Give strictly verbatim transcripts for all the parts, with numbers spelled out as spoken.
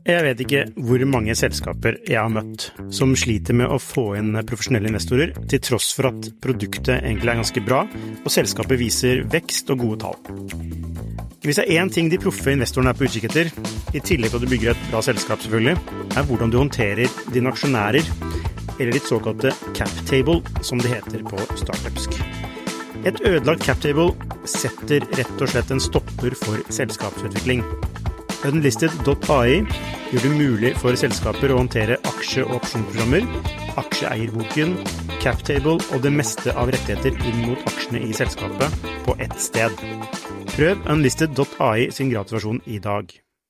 Jeg vet ikke hvor mange selskaper jeg har møtt som sliter med å få inn profesjonelle investorer, til tross for at produktet egentlig er ganske bra, og selskapet viser vekst og gode tall. Hvis det er en ting de proffe investorene er på utkikk etter, i tillegg til at du bygger et bra selskap selvfølgelig, er hvordan du håndterer dine aksjonærer, eller ditt såkalte cap table, som det heter på startupsk. Et ødelagt cap table setter rett og slett en stopper for selskapsutvikling. Unlisted dot A I gjør det mulig for selskaper å håndtere aksje- og opsjonsprogrammer, aksjeeierboken, cap table og det meste av rettigheter inn mot aksjene i selskapet på ett sted. Prøv Unlisted dot A I sin gratisversjon i dag.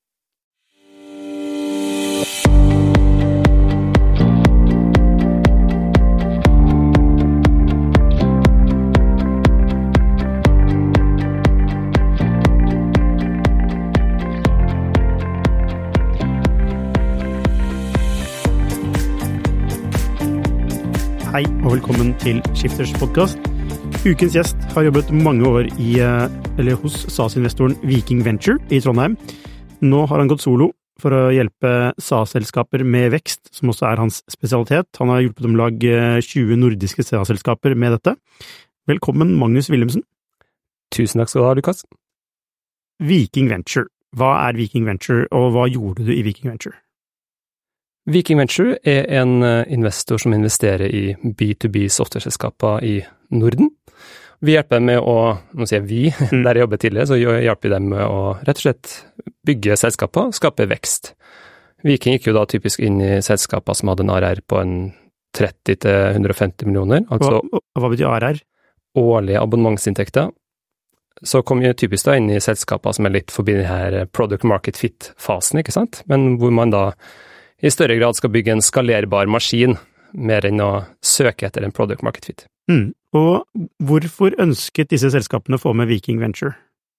Hei og velkommen til Skifters podcast. Ukens gjest har jobbet mange år i, eller hos SaaS-investoren Viking Venture i Trondheim. Nå har han gått solo for å hjelpe SaaS-selskaper med vekst, som også er hans spesialitet. Han har hjulpet om lag tjue nordiske SaaS-selskaper med dette. Velkommen, Magnus Wilhelmsen. Tusen takk skal du ha, Lukas. Viking Venture. Hva er Viking Venture, og hva gjorde du i Viking Venture? Viking Venture er en investor som investerer i B to B software-selskaper i Norden. Vi hjelper dem med å, nå sier jeg vi, mm. der jeg jobber tidligere, så hjelper vi dem med å rett og slett bygge selskaper, skape vekst. Viking gikk jo da typisk inn i selskaper som hadde en A R R på en tretti til ett hundre og femti millioner. Altså hva, hva betyr A R R? Årlige abonnementsinntekter. Så kom vi typisk da inn i selskaper som er litt forbi denne product market fit-fasen, ikke sant? Men hvor man da i større grad skal bygge en skalerbar maskin, mer enn å søke etter en product market fit. Mm. Og hvorfor ønsket disse selskapene å få med Viking Venture?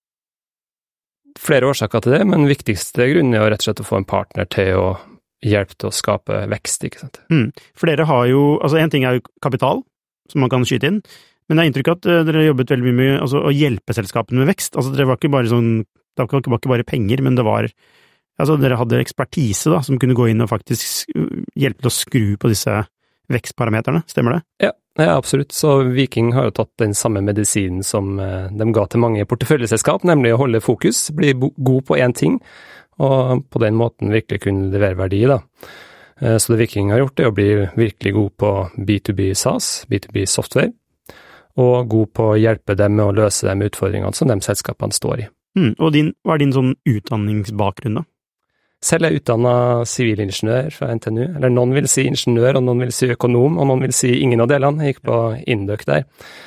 Flere årsaker til det, men viktigste grunn er rett og slett å få en partner til å hjelpe til å skape vekst, ikke sant? Mm. For dere har jo, altså en ting er jo kapital, som man kan skyte inn, men jeg har inntrykk at dere har jobbet veldig mye med altså, å hjelpe selskapene med vekst. Altså dere var ikke bare sånn, det var ikke bare penger, men det var Altså, dere hadde ekspertise da, som kunne gå inn og faktisk hjelpe til å skru på disse vekstparameterne, stemmer det? Ja, ja, absolutt. Så Viking har jo tatt den samme medisinen som de ga til mange porteføljeselskap, nemlig å holde fokus, bli god på én ting, og på den måten virkelig kunne levere verdi da. Så det Viking har gjort er å bli virkelig god på B to B SaaS, B to B software, og god på å hjelpe dem med å løse de utfordringene som de selskapene står i. Mm, og din, hva er din sånn utdanningsbakgrunn da? Selv er jeg utdannet sivilingeniør fra N T N U, eller noen vil si ingeniør, og noen vil si økonom, og noen vil si ingen av delene. Jeg gikk på Indøk der,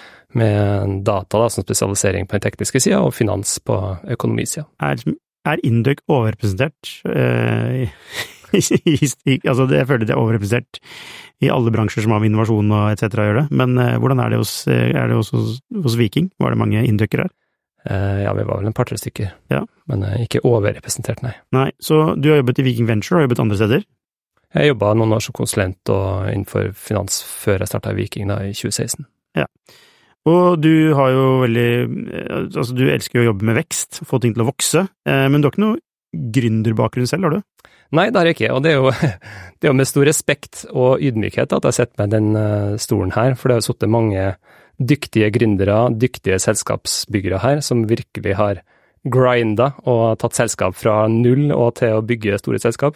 med data da, som spesialisering på den tekniske siden, og finans på økonomisiden. Er, er Indøk overrepresentert? Eh, i, i, altså, det, jeg føler det er overrepresentert i alle bransjer som har med innovasjon og et cetera å gjøre det, men eh, hvordan er det hos, er det hos, hos Viking? Var det mange Indøkere her? Uh, ja, vi var vel en par-tre stykker, ja. Men uh, ikke overrepresentert, nei. Nei, så du har jobbet i Viking Venture, og har jobbet andre steder? Jeg jobbet noen år som konsulent og innenfor finans før jeg startet i Viking da, i tjue seksten. Ja, og du har jo veldig, altså du elsker jo å jobbe med vekst, få ting til å vokse, eh, men du har ikke noe gründerbakgrunn selv, har du? Nei, det har jeg ikke, og det er jo, det er jo med stor respekt og ydmykhet at jeg har sett meg den uh, stolen her, for det har jo sittet mange dyktige gründere, dyktige selskapsbyggere her, som virkelig har grindet og tatt selskap fra null og til å bygge store selskap.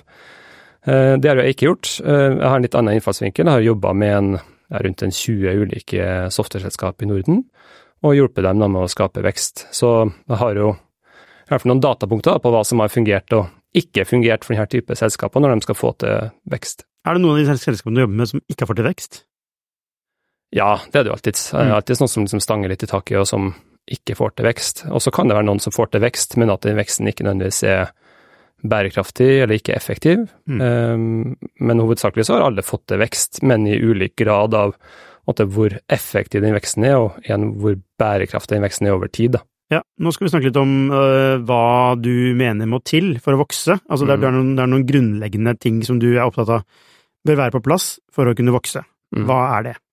Det har jeg ikke gjort. Jeg har en litt annen innfallsvinkel. Jeg har jobbet med en, rundt en tjue ulike software-selskap i Norden, og hjulpet dem med å skape vekst. Så jeg har jo i hvert fall noen datapunkter på hva som har fungert og ikke fungert for denne type selskaper når de skal få til vekst. Er det noen av de selskapene du jobber med som ikke har fått til vekst? Ja, det er det jo alltid. Det er alltid noen som liksom stanger litt i taket og som ikke får til vekst. Og så kan det være noen som får til vekst, men at den veksten ikke nødvendigvis er bærekraftig eller ikke effektiv. Mm. Um, men hovedsakelig så har alle fått til vekst, men i ulik grad av måte, hvor effektiv den veksten er, og igjen hvor bærekraftig den veksten er over tid. Da. Ja, nå skal vi snakke litt om uh, hva du mener må til for å vokse. Altså det er, mm. det er, noen, det er noen grunnleggende ting som du er opptatt av bør være på plass for å kunne vokse. Mm. Hva er det?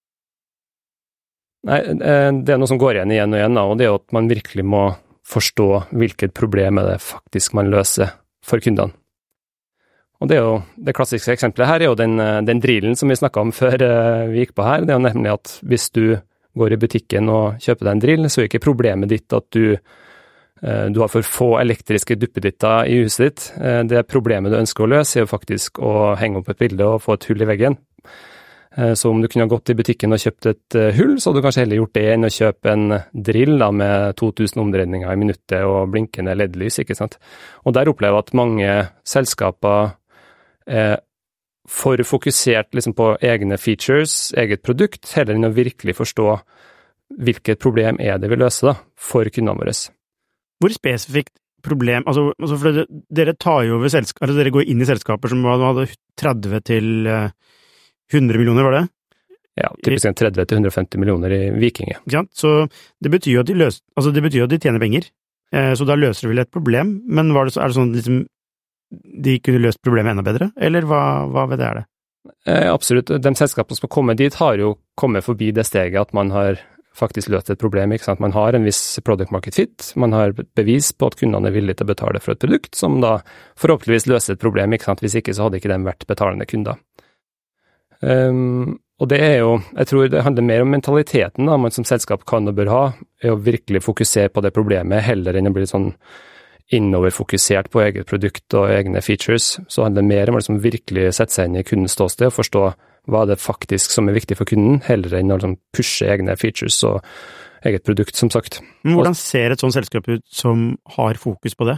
Nei, det er noe som går igjen igjen og igjen, og det er at man virkelig må forstå hvilket problem er det faktisk man løser for kundene. Og det er jo, det klassiske eksempelet her er jo den, den drillen som vi snakket om før vi gikk på her. Det er jo nemlig at hvis du går i butikken og kjøper deg en drill, så er ikke problemet ditt at du, du har for få elektriske duppeditter i huset ditt. Det problemet du ønsker å løse er jo faktisk å henge opp et bilde og få et hull i veggen. Så om du kunne ha gått i butikken og kjøpt et hull, så hadde du kanskje heller gjort det enn å kjøpe en drill da, med to tusen omdreininger i minuttet og blinkende L E D-lys, ikke sant? Og der opplever jeg at mange selskaper er for fokusert liksom, på egne features, eget produkt, heller enn å virkelig forstå hvilket problem er det vi løser da, for kundene våre. Hvor spesifikt problem, altså, altså for det, dere tar jo over selskap, altså dere går inn i selskaper som hadde tretti til hundre millioner, var det? Ja, typisk tretti til hundre og femti millioner i Viking. Ikke sant? Så det betyr jo at de løser, altså det betyr jo at de tjener penger, så da løser de vel et problem, men var det så, er det sånn liksom de kunne løst problemet enda bedre, eller hva, hva ved det er det? Eh, absolutt. De selskapene som har kommet dit har jo kommet forbi det steget at man har faktisk løst et problem, ikke sant? Man har en viss product market fit, man har bevis på at kundene er villige til å betale for et produkt, som da forhåpentligvis løser et problem, ikke sant? Hvis ikke så hadde ikke de vært betalende kunder. Um, og det er jo, jeg tror det handler mer om mentaliteten da, man som selskap kan og bør ha, er å virkelig fokusere på det problemet, heller enn å bli sånn innoverfokusert på eget produkt og egne features, så handler det mer om å liksom virkelig sette seg inn i kundens ståsted og forstå hva det faktisk som er viktig for kunden, heller enn å liksom pushe egne features og eget produkt, som sagt. Men hvordan ser et sånt selskap ut som har fokus på det?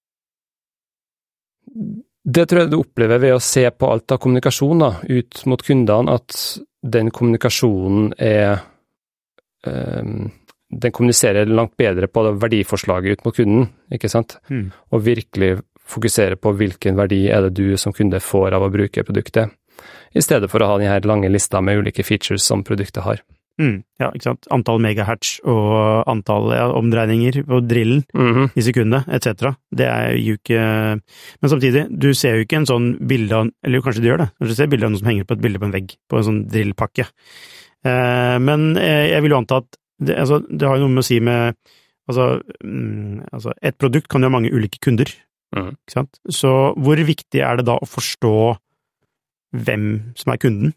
Det tror jeg du opplever ved å se på alt av kommunikasjon da, ut mot kundene, at den kommunikasjonen er um, den kommuniserer langt bedre på verdiforslaget ut mot kunden, ikke sant? Mm. Og virkelig fokusere på hvilken verdi er det du som kunde får av å bruke produktet, i stedet for å ha denne lange lista med ulike features som produktet har. Mm. Ja, ikke sant? Antall megahertz og antall ja, omdreininger på drillen mm-hmm. i sekundet, et cetera. Det er jo ikke... Men samtidig, du ser jo ikke en sånn bilde av... Eller kanskje du gjør det. Kanskje du ser bilde av noen som henger på et bilde på en vegg, på en sånn drillpakke. Eh, men jeg vil jo anta at Det, altså, det har jo noe med å si med altså, mm, altså et produkt kan jo ha mange ulike kunder, mm. ikke sant? Så hvor viktig er det da å forstå hvem som er kunden?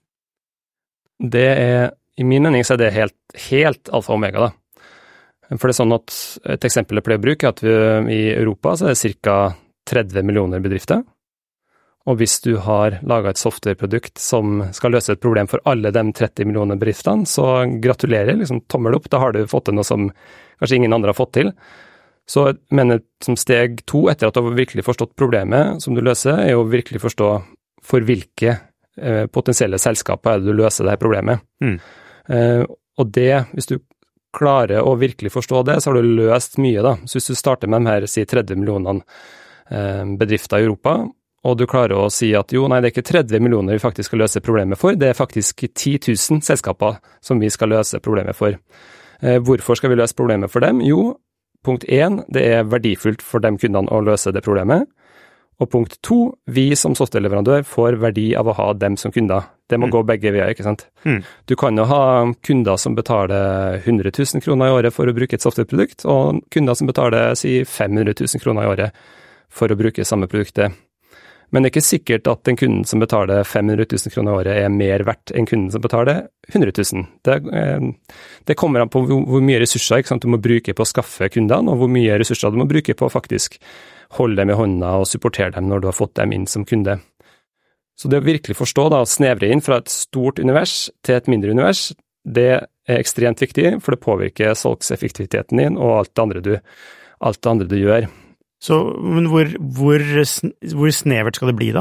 Det er, i min mening så er det helt, helt alfa og omega da. For det er sånn at et eksempel jeg pleier å bruke er at vi, i Europa så er det cirka tretti millioner bedrifter. Og hvis du har laget et softwareprodukt som skal løse et problem for alle de tretti millioner bedriftene, så gratulerer, liksom tommel opp, da har du fått til noe som kanskje ingen andre har fått til. Så jeg mener som steg to, etter at du har virkelig forstått problemet som du løser, er å virkelig forstå for hvilke eh, potensielle selskaper er det du løser det her problemet. Mm. Eh, og det, hvis du klarer å virkelig forstå det, så har du løst mye da. Så hvis du starter med de her, si tretti millionene eh, bedrifter i Europa, og du klarer å si at jo, nei, det er ikke tretti millioner vi faktisk skal løse problemet for, det er faktisk ti tusen selskaper som vi skal løse problemet for. Eh, hvorfor skal vi løse problemet for dem? Jo, punkt én, det er verdifullt for de kundene å løse det problemet. Og punkt to, vi som softwareleverandør får verdi av å ha dem som kunder. Det må mm. gå begge veier, ikke sant? Mm. Du kan jo ha kunder som betaler hundre tusen kroner i året for å bruke et softwareprodukt, og kunder som betaler, si, fem hundre tusen kroner i året for å bruke samme produktet. Men det er ikke sikkert at den kunden som betaler fem hundre tusen kroner i året er mer verdt enn kunden som betaler hundre tusen. Det, det kommer an på hvor, hvor mye ressurser ikke sant, du må bruke på å skaffe kundene, og hvor mye ressurser du må bruke på å faktisk holde dem i hånda og supportere dem når du har fått dem inn som kunde. Så det å virkelig forstå da, snevre inn fra et stort univers til et mindre univers, det er ekstremt viktig, for det påvirker salgseffektiviteten din og alt det andre du, alt det andre du gjør. Så, men hvor, hvor, hvor snevert skal det bli da?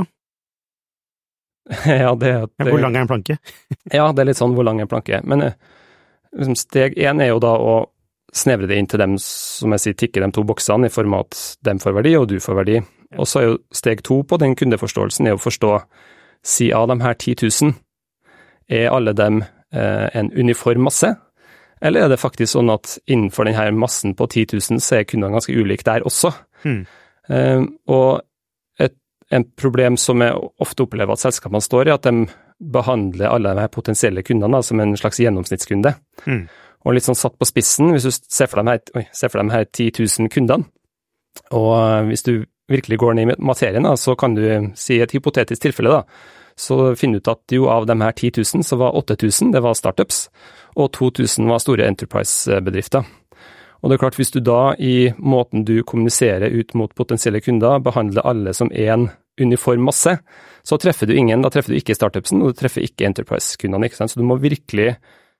Ja, det er... Det, hvor lang er en planke? Ja, det er litt sånn hvor lang er en planke. Men liksom, steg én er jo da å snevre det inn til dem, som jeg sier, tikke de to boksene i form av at de får verdi og du får verdi. Og så er jo steg to på den kundeforståelsen er å forstå, si av de her ti tusen, er alle dem eh, en uniform masse? Eller er det faktisk sånn at innenfor denne massen på ti tusen så er kundene ganske ulike der også? Mm. Um, og et en problem som jeg ofte opplever at selskapene står i, at de behandler alle de her potensielle kundene da, som en slags gjennomsnittskunde. Mm. Og litt sånn satt på spissen, hvis du ser for dem her, oi, ser for dem her ti tusen kundene, og hvis du virkelig går ned i materien, da, så kan du si et hypotetisk tilfelle, da, så finner du ut at jo av de her ti tusen, så var åtte tusen, det var startups, og to tusen var store enterprise-bedrifter. Og det er klart, hvis du da i måten du kommuniserer ut mot potensielle kunder, behandler alle som en uniform masse, så treffer du ingen, da treffer du ikke startupsen, og du treffer ikke enterprise-kundene, ikke sant? Så du må virkelig,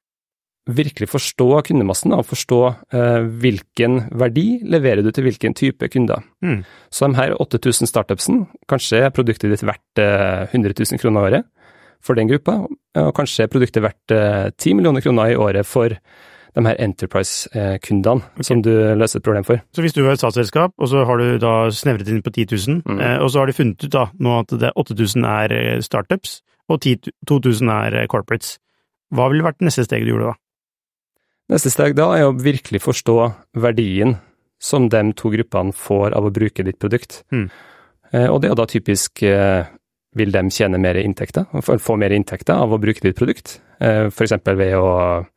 virkelig forstå kundemassen, og forstå eh, hvilken verdi leverer du til hvilken type kunder. Mm. Så de her åtte tusen startupsen, kanskje er produktet ditt verdt eh, hundre tusen kroner i året for den gruppa, og kanskje er produktet verdt eh, ti millioner kroner i året for de her enterprise-kundene okay. som du løser et problem for. Så hvis du har et statsselskap, og så har du da snevret inn på ti tusen, mm. eh, og så har de funnet ut da nå at det åtte tusen er startups, og to tusen er corporates. Hva ville vært neste steg du gjorde da? Neste steg da er å virkelig forstå verdien som de to gruppene får av å bruke ditt produkt. Mm. Eh, og det er da typisk eh, vil de tjene mer inntekter, få mer inntekter av å bruke ditt produkt, eh, for eksempel ved å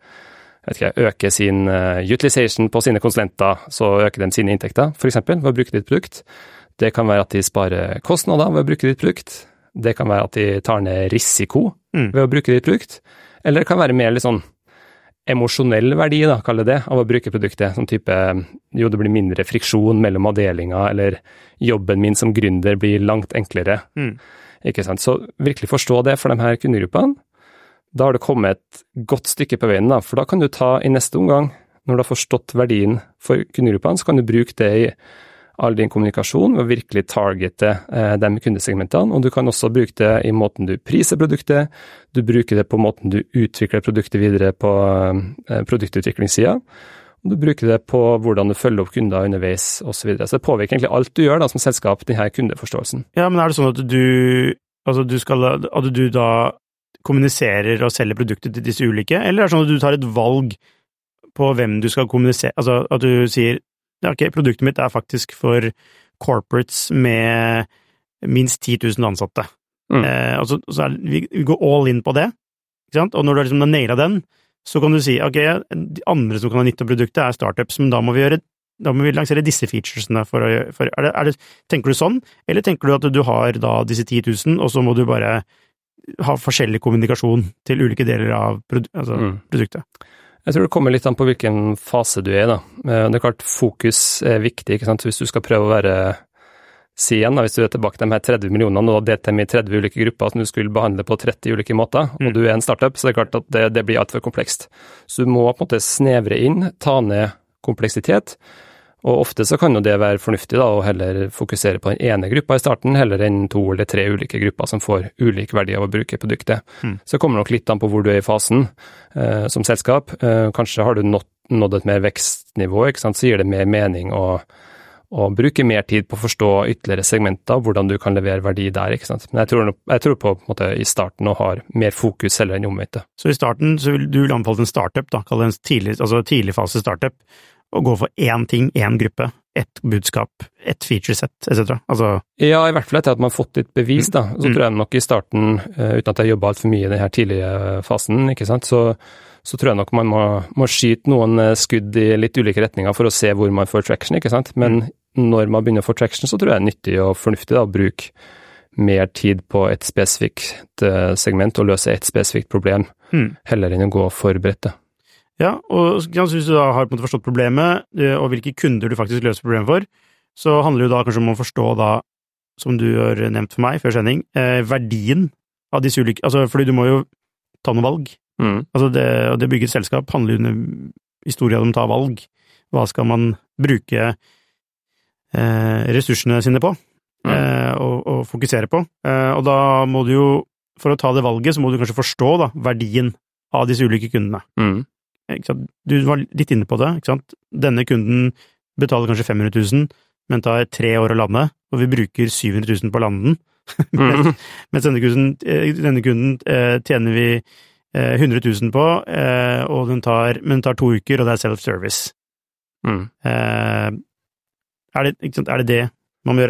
vet ikke, øke sin uh, utilization på sine konsulenter, så øker de sine inntekter, for eksempel, ved å bruke ditt produkt. Det kan være at de sparer kostnader ved å bruke ditt produkt. Det kan være at de tar ned risiko mm. ved å bruke ditt produkt. Eller det kan være mer litt sånn emosjonell verdi, da, kaller det, av å bruke produktet. Sånn type, jo, det blir mindre friksjon mellom avdelinger, eller jobben min som gründer blir langt enklere. Mm. Ikke sant? Så virkelig forstå det for de her kundegruppene. Da har det kommet et godt stykke på veien, da, for da kan du ta i neste omgang, når du har forstått verdien for kundegruppene, så kan du bruke det i all din kommunikasjon, og virkelig targete eh, de kundesegmentene, og du kan også bruke det i måten du priser produktet, du bruker det på måten du utvikler produktet videre på eh, produktutviklingssida, og du bruker det på hvordan du følger opp kunder underveis, og så videre. Så det påvirker egentlig alt du gjør da, som selskap, denne kundeforståelsen. Ja, men er det sånn at du, altså du skal, at du da kommuniserer og selger produktet til disse ulike, eller er det sånn at du tar et valg på hvem du skal kommunisere, altså at du sier, ja, ok, produktet mitt er faktisk for corporates med minst ti tusen ansatte. Mm. Eh, altså, så er, vi, vi går all in på det, ikke sant? Og når du har liksom nailet den, så kan du si, ok, de andre som kan ha nytte av produktet er startups, men da må vi gjøre, da må vi lansere disse featuresene for å gjøre, for, er det, er det, tenker du sånn, eller tenker du at du har da disse ti tusen, og så må du bare ha forskjellig kommunikasjon til ulike deler av produ- altså mm. produktet. Jeg tror det kommer litt an på hvilken fase du er i da. Det er klart fokus er viktig, ikke sant? Hvis du skal prøve å være, si igjen da, hvis du er tilbake til de her tretti millionene, og delt dem i tretti ulike grupper som du skulle behandle på tretti ulike måter, mm. og du er en startup, så det er klart at det, det blir alt for komplekst. Så du må på en måte snevre inn, ta ned kompleksitet, og ofte så kan jo det være fornuftig da, å heller fokusere på den ene gruppa i starten, heller enn to eller tre ulike grupper som får ulik verdi av å bruke produktet. Mm. Så det kommer nok litt an på hvor du er i fasen eh, som selskap. Eh, kanskje har du nådd, nådd et mer vekstnivå, ikke sant? Så gir det mer mening å, å bruke mer tid på å forstå ytterligere segmenter, hvordan du kan levere verdi der, ikke sant? Men jeg tror, jeg tror på, på en måte, i starten å ha mer fokus heller enn omvendt. Så i starten så vil du anbefale en startup, da, kall det en tidlig, altså tidlig fase startup, å gå for én ting, én gruppe, ett budskap, ett featureset, et cetera. Altså ja, i hvert fall etter at man har fått litt bevis, da. Så mm. tror jeg nok i starten, uh, uten at jeg jobbet alt for mye i denne tidlige fasen, ikke sant, så, så tror jeg nok man må, må skyte noen skudd i litt ulike retninger for å se hvor man får traction, ikke sant. Men mm. når man begynner å få traction, så tror jeg det er nyttig og fornuftig da, å bruke mer tid på et spesifikt uh, segment og løse et spesifikt problem, mm. heller enn å gå for bredt. Ja, og hvis du da har på en måte forstått problemet, og hvilke kunder du faktisk løser problemet for, så handler det jo da kanskje om å forstå da, som du har nevnt for meg før sending, eh, verdien av disse ulike, altså fordi du må jo ta noen valg. Mm. Altså det, og det bygge et selskap handler jo om historien om å ta valg. Hva skal man bruke eh, ressursene sine på, mm. eh, og, og fokusere på. Eh, og da må du jo, for å ta det valget, så må du kanskje forstå da, verdien av disse ulike kundene. Mm. Du var litt inne på det, ikke sant? Denne kunden betaler kanskje fem hundre tusen, men tar tre år å lande, og vi bruker syv hundre tusen på å lande den. Mm. Mens denne kunden, denne kunden eh, tjener vi eh, hundre tusen på, eh, og den tar, men den tar to uker, og det er self-service. Mm. Eh, er, det, ikke sant? Er det det man må gjøre?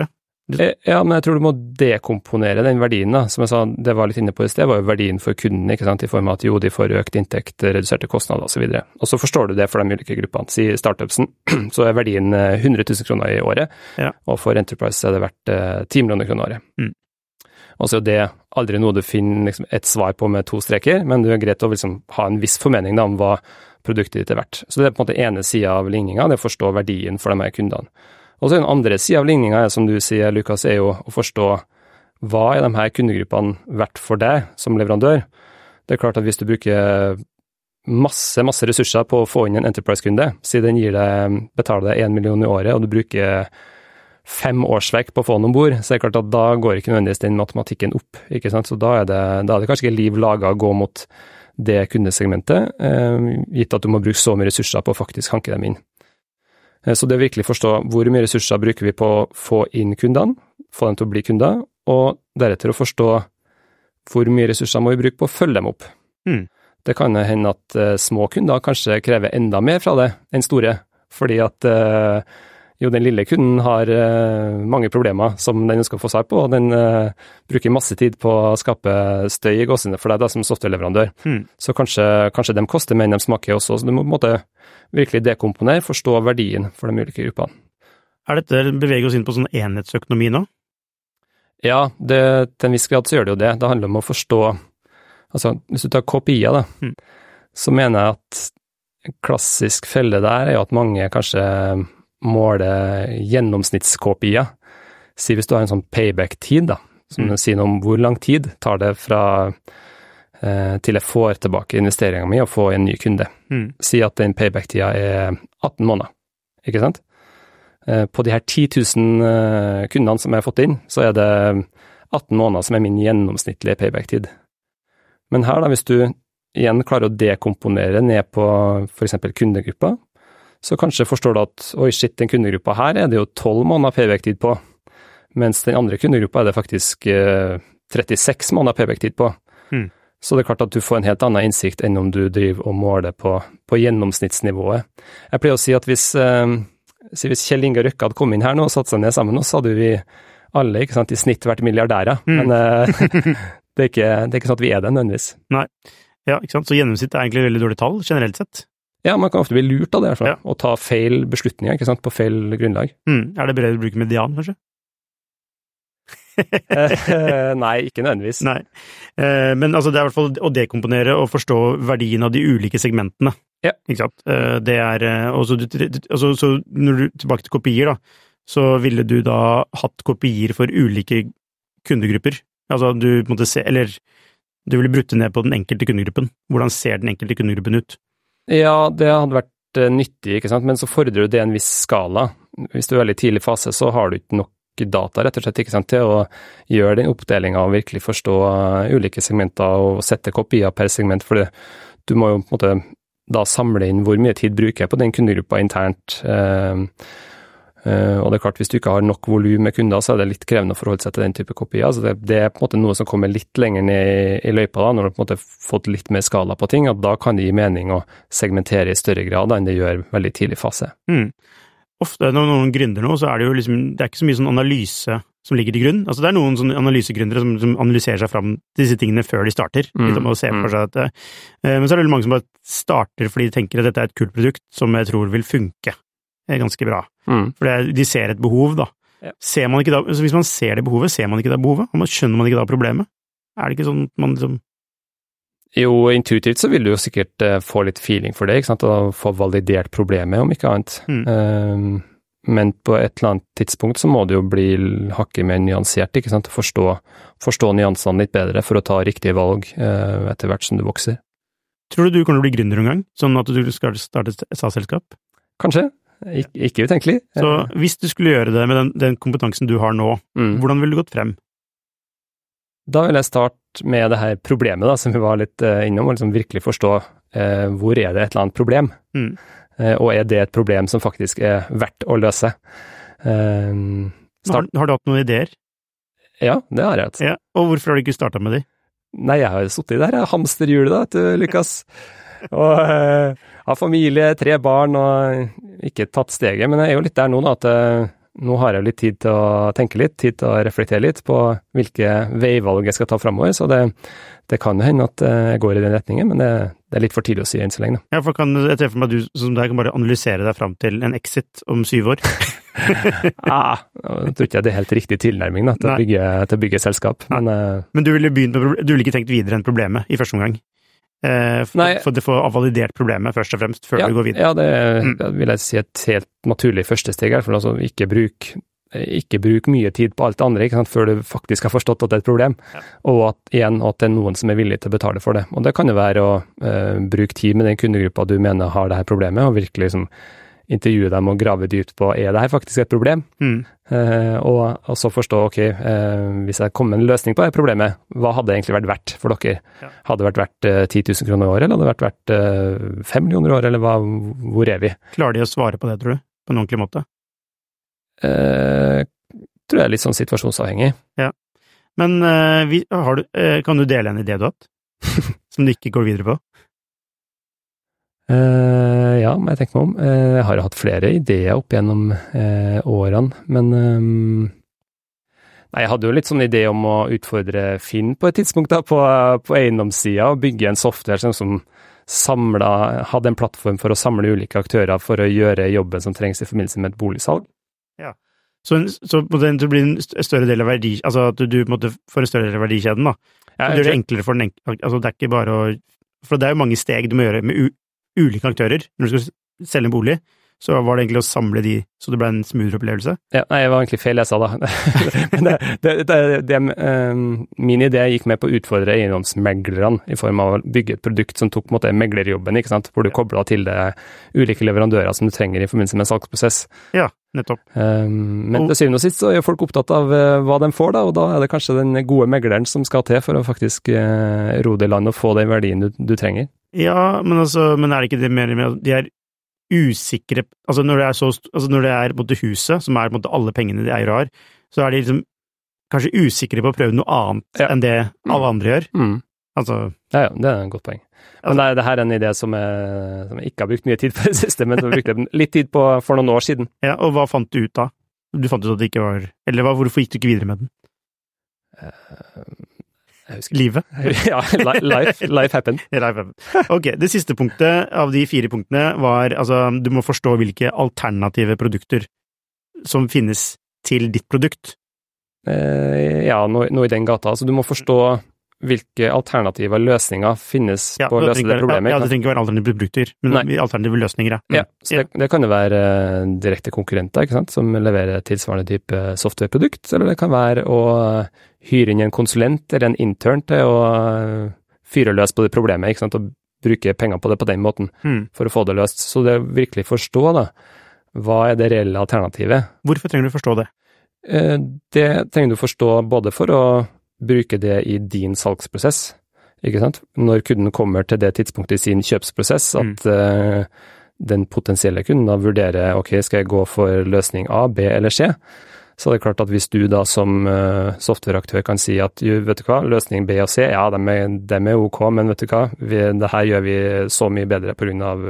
Ja, men jeg tror du må dekomponere den verdien da, som jeg sa, det var litt inne på i sted, var jo verdien for kunden, ikke sant, i form av at jo, de får økt inntekt, reduserte kostnader og så videre. Og så forstår du det for de ulike gruppene. Si startupsen, så er verdien hundre tusen kroner i året, ja. Og for Enterprise er det verdt ti millioner kroner i året. Mm. Og så er det aldri noe du finner liksom, et svar på med to streker, men det er greit å liksom, ha en viss formening da, om hva produktet ditt er verdt. Så det er på en måte ene siden av ligningen, det er å forstå verdien for de her kundene. Og så den andre siden av ligningen, er, som du sier, Lukas, er jo å forstå hva er de her kundegruppene verdt for deg som leverandør. Det er klart at hvis du bruker masse, masse ressurser på å få inn en Enterprise-kunde, si den gir deg, betaler deg en million i året, og du bruker fem årsverk på å få den ombord, så er det klart at da går ikke nødvendigvis den matematikken opp, ikke sant? Så da er det, da er det kanskje ikke liv laget å gå mot det kundesegmentet, eh, gitt at du må bruke så mye ressurser på å faktisk hanke dem inn. Så det er virkelig forstå hvor mye ressurser bruker vi på å få inn kundene, få dem til å bli kunder, og deretter å forstå hvor mye ressurser må vi bruke på å følge dem opp. Mm. Det kan hende at uh, små kunder kanskje krever enda mer fra det enn store, fordi at uh, jo, den lille kunden har uh, mange problemer som den ønsker å få svar på, og den uh, bruker masse tid på å skape støy i gåsene for deg da, som softwareleverandør. Mm. Så kanskje, kanskje de koster mer enn de smaker også, så du må på en måte virkelig dekomponere, forstå verdien for de ulike gruppene. Er dette beveger oss inn på sånn enhetsøkonomi nå? Ja, det, til en viss grad så gjør det jo det. Det handler om å forstå, altså hvis du tar K P I-er da, mm. så mener jeg at en klassisk felle der er jo at mange kanskje måler gjennomsnitts-K P I-er. Si hvis du har en sånn payback-tid da, som mm. sier noe om hvor lang tid tar det fra eh, til jeg får tilbake investeringen min og få en ny kunde. Mm. Si at den payback-tida er atten måneder, ikke sant? Eh, på de her ti tusen eh, kundene som jeg har fått inn, så er det atten måneder som er min gjennomsnittlige payback-tid. Men her da, hvis du igjen klarer å dekomponere ned på for eksempel kundegrupper, så kanskje forstår du at, oi shit, den kundegruppa her er det jo tolv måneder payback-tid på, mens den andre kundegruppa er det faktisk eh, trettiseks måneder payback-tid på. Mm. Så det er klart at du får en helt annen innsikt enn om du driver og måler på, på gjennomsnittsnivået. Jeg pleier å si at hvis, eh, hvis Kjell Inge Røkke hadde kommet inn her nå og satt seg ned sammen, så hadde vi alle ikke sant, i snitt vært milliardærer, mm. men eh, det, er ikke, det er ikke sånn at vi er det nødvendigvis. Nei, ja, ikke sant, så gjennomsnitt er egentlig veldig dårlig tall, generelt sett. Ja, man kan ofte bli lurt av det, i hvert fall, ja. Og ta feil beslutninger, ikke sant, på feil grunnlag. Mm. Er det bedre å bruke median, kanskje? Nei, ikke nødvendigvis. Nei, eh, men altså det er i hvert fall å dekomponere og forstå verdien av de ulike segmentene. Ja. Ikke sant? Eh, det er, og så, altså, så når du tilbake til kopier da, så ville du da hatt kopier for ulike kundegrupper. Altså du måtte se, eller du ville brutt ned på den enkelte kundegruppen. Hvordan ser den enkelte kundegruppen ut? Ja, det hadde vært uh, nyttig, ikke sant? Men så fordrer det en viss skala. Hvis du er veldig tidlig fase, så har du ikke nok data, rett og slett, ikke sant, til å gjøre den oppdelingen og virkelig forstå uh, ulike segmenter og sette kopier per segment, for det, du må jo på en måte da samle inn hvor mye tid bruker jeg på den kundegruppa internt. Uh, uh, og det er klart, hvis du ikke har nok volum med kunder, så er det litt krevende å forholde seg til den type kopier. Så det, det er på en måte noe som kommer litt lenger ned i, i løypa da, når du på en måte fått litt mer skala på ting, at da kan det gi mening å segmentere i større grad da, enn det gjør veldig tidlig fase. Mm. Ofte når noen gründer nå, så er det jo liksom, det er ikke så mye sånn analyse som ligger til grunn. Altså det er noen sånne analysegründere som, som analyserer seg fram til disse tingene før de starter. Mm. Litt om å se for seg at, eh, men så er det veldig mange som bare starter fordi de tenker at dette er et kult produkt som jeg tror vil funke ganske bra. Mm. For det, de ser et behov da. Ja. Ser man ikke da, altså hvis man ser det behovet, ser man ikke da behovet? Og man skjønner man ikke da problemet? Er det ikke sånn at man liksom... Jo, intuitivt så vil du jo sikkert uh, få litt feeling for det, ikke sant, og få validert problemet, om ikke annet. Mm. Um, men på et eller annet tidspunkt så må det jo bli hakket mer nyansert, ikke sant, forstå, forstå nyansene litt bedre for å ta riktige valg uh, etter hvert som du vokser. Tror du du kommer til å bli gründer en gang, sånn at du skal starte et S A-selskap? Kanskje, Ik ikke utenkelig. Så hvis du skulle gjøre det med den, den kompetansen du har nå, mm. hvordan ville du gått frem? Da vil jeg starte med det her problemet da, som vi var litt uh, innom, og liksom virkelig forstå uh, hvor er det et eller annet problem, mm. uh, og er det et problem som faktisk er verdt å løse. Uh, har, har du hatt noen ideer? Ja, det har jeg hatt. Ja, og hvorfor har du ikke startet med de? Nei, jeg har jo suttet i der, jeg hamsterhjulet da, du, Lukas. Og uh, har familie, tre barn, og ikke tatt steget, men jeg er jo litt der nå da, at uh, nå har jeg litt tid til å tenke litt, tid til å reflektere litt på hvilke veivalg jeg skal ta fremover, så det, det kan jo hende at jeg går i den retningen, men det, det er litt for tidlig å si enn så lenge. Ja, for kan jeg treffe meg at du som deg kan bare analysere deg frem til en exit om syv år? ah, jeg tror ikke det er helt riktig tilnærming da, til, å bygge, til å bygge selskap. Men, men du ville begynt med, du ville ikke tenkt videre enn problemet i første omgang? For, for det får validert problemet først og fremst, før ja, du går videre. Ja, det, mm. det vil jeg si et helt naturlig første steg, for altså ikke bruk, ikke bruk mye tid på alt det andre, ikke sant, før du faktisk har forstått at det er et problem, ja. Og at, igjen, at det er noen som er villig til å betale for det. Og det kan jo være å uh, bruke tid med den kundegruppa du mener har det her problemet, og virkelig liksom intervjue dem og grave dypt på, er det her faktisk et problem? Mm. Uh, og, og så forstå, ok, uh, hvis jeg kom med en løsning på det problemet, hva hadde det egentlig vært verdt for dere? Ja. Hadde det vært verdt uh, ti tusen kroner i året, eller hadde det vært verdt uh, fem millioner i året, eller hva, hvor er vi? Klarer de å svare på det, tror du? På en ordentlig måte? Uh, tror jeg er litt sånn situasjonsavhengig. Ja. Men uh, vi, har du, uh, kan du dele en idé du har hatt? Som du ikke går videre på? Uh, ja, må jeg tenke meg om. Uh, jeg har hatt flere ideer opp gjennom uh, årene, men um, nei, jeg hadde jo litt sånn idé om å utfordre Finn på et tidspunkt da, på, på eiendomssida, og bygge en software som, som samlet, hadde en plattform for å samle ulike aktører for å gjøre jobben som trengs i forbindelse med et boligsalg. Ja, så, så på den så blir en større del av verdi, altså at du måtte få en større del av verdikjeden da. Ja, det gjør det enklere for den enkelte, altså det er ikke bare å, for det er jo mange steg du må gjøre med u ulike aktører. Når du skal selge en bolig, så var det egentlig å samle de, så det ble en smooth opplevelse. Ja, nei, det var egentlig feil jeg sa da. Men det, det, det, det, um, min idé gikk med på å utfordre eiendomsmeglerne i form av å bygge et produkt som tok på en måte meglerjobben, ikke sant? Hvor du koblet til det ulike leverandører som du trenger i forbindelse med en salgsprosess. Ja, nettopp. Um, men til syvende og sist så er folk opptatt av uh, hva de får da, og da er det kanskje den gode megleren som skal til for å faktisk uh, ro det i land og få den verdien du, du trenger. Ja, men altså, men er det ikke det mer med at de er usikre, altså når det er så, altså når det er på en måte huset, som er på en måte alle pengene de eier og har, så er de liksom kanskje usikre på å prøve noe annet ja. Enn det alle andre gjør. Mm. Altså. Ja, ja, det er en godt poeng. Men altså, det, det her er en idé som jeg, som jeg ikke har brukt mye tid på det siste, men som jeg brukte litt tid på for noen år siden. Ja, og hva fant du ut da? Du fant ut at det ikke var, eller hva, hvorfor gikk du ikke videre med den? Uh, Livet? Ja, life, life happened. Life happened. Ok, det siste punktet av de fire punktene var, altså, du må forstå hvilke alternative produkter som finnes til ditt produkt. Eh, ja, noe, noe i den gata. Altså, du må forstå hvilke alternative løsninger finnes ja, på å løse det problemet. Ja, det trenger ikke være alternative produkter, men Nei. alternative løsninger, ja. Mm. Ja, så det, det kan jo være direkte konkurrenter, ikke sant, som leverer tilsvarende type softwareprodukt, eller det kan være å hyre inn en konsulent eller en intern til å fyre løs på det problemet, ikke sant, og bruke penger på det på den måten mm. for å få det løst. Så det er virkelig forstå da, hva er det reelle alternativet? Hvorfor trenger du forstå det? Det trenger du forstå både for å bruke det i din salgsprosess, ikke sant? Når kunden kommer til det tidspunktet i sin kjøpsprosess, at mm. uh, den potensielle kunden da vurderer, ok, skal jeg gå for løsning A, B eller C? Så det er klart at hvis du da som uh, softwareaktør kan si at, jo, vet du hva, løsning B og C, ja, de er, de er ok, men vet du hva, vi, det her gjør vi så mye bedre på grunn av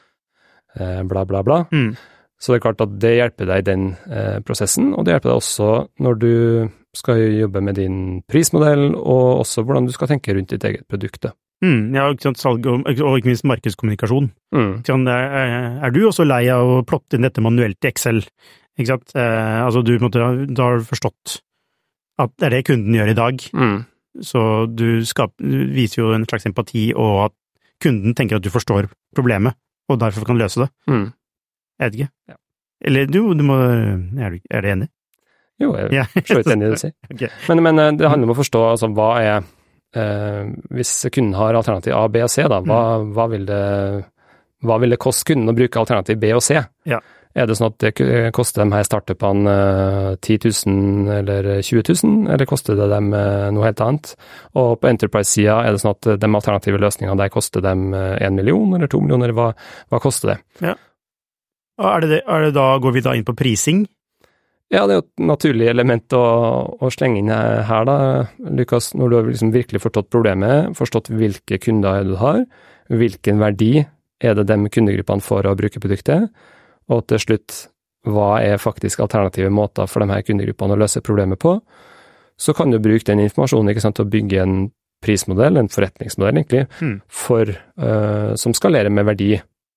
uh, bla bla bla. Mm. Så det er klart at det hjelper deg i den uh, prosessen, og det hjelper deg også når du skal jobbe med din prismodell, og også hvordan du skal tenke rundt ditt eget produkt. Mm, ja, ikke sant, salg og, og ikke minst markedskommunikasjon. Mm. Ikke sant, er, er du også lei av å plotte inn dette manuelt i Excel? Ikke sant? Eh, altså du måtte, da har du forstått at det er det kunden gjør i dag. Mm. Så du, skap, du viser jo en slags empati, og at kunden tenker at du forstår problemet, og derfor kan løse det. Mm. Jeg vet ikke. Ja. Eller du, du må, er, du, er det enig? Jo, jeg er så vidt enig i det du sier. Okay. Men, men det handler om å forstå, altså, hva er, eh, hvis kunden har alternativ A, B og C, da, hva, mm. hva, vil det, hva vil det koste kunden å bruke alternativ B og C? Ja. Er det sånn at det koster de her startupene eh, ti tusen eller tjue tusen, eller koster det dem eh, noe helt annet? Og på Enterprise-sida er det sånn at de alternative løsningene der koster dem en million eller to millioner, hva, hva koster det? Ja. Og er det, det, er det da, går vi da inn på prising? Ja, det er jo et naturlig element å, å slenge inn her da, Lukas, når du har liksom virkelig forstått problemet, forstått hvilke kunder du har, hvilken verdi er det de kundegruppene får å bruke produktet, og til slutt hva er faktisk alternative måter for de her kundegruppene å løse problemet på, så kan du bruke den informasjonen, ikke sant, til å bygge en prismodell, en forretningsmodell egentlig, mm. for, uh, som skalerer med verdi.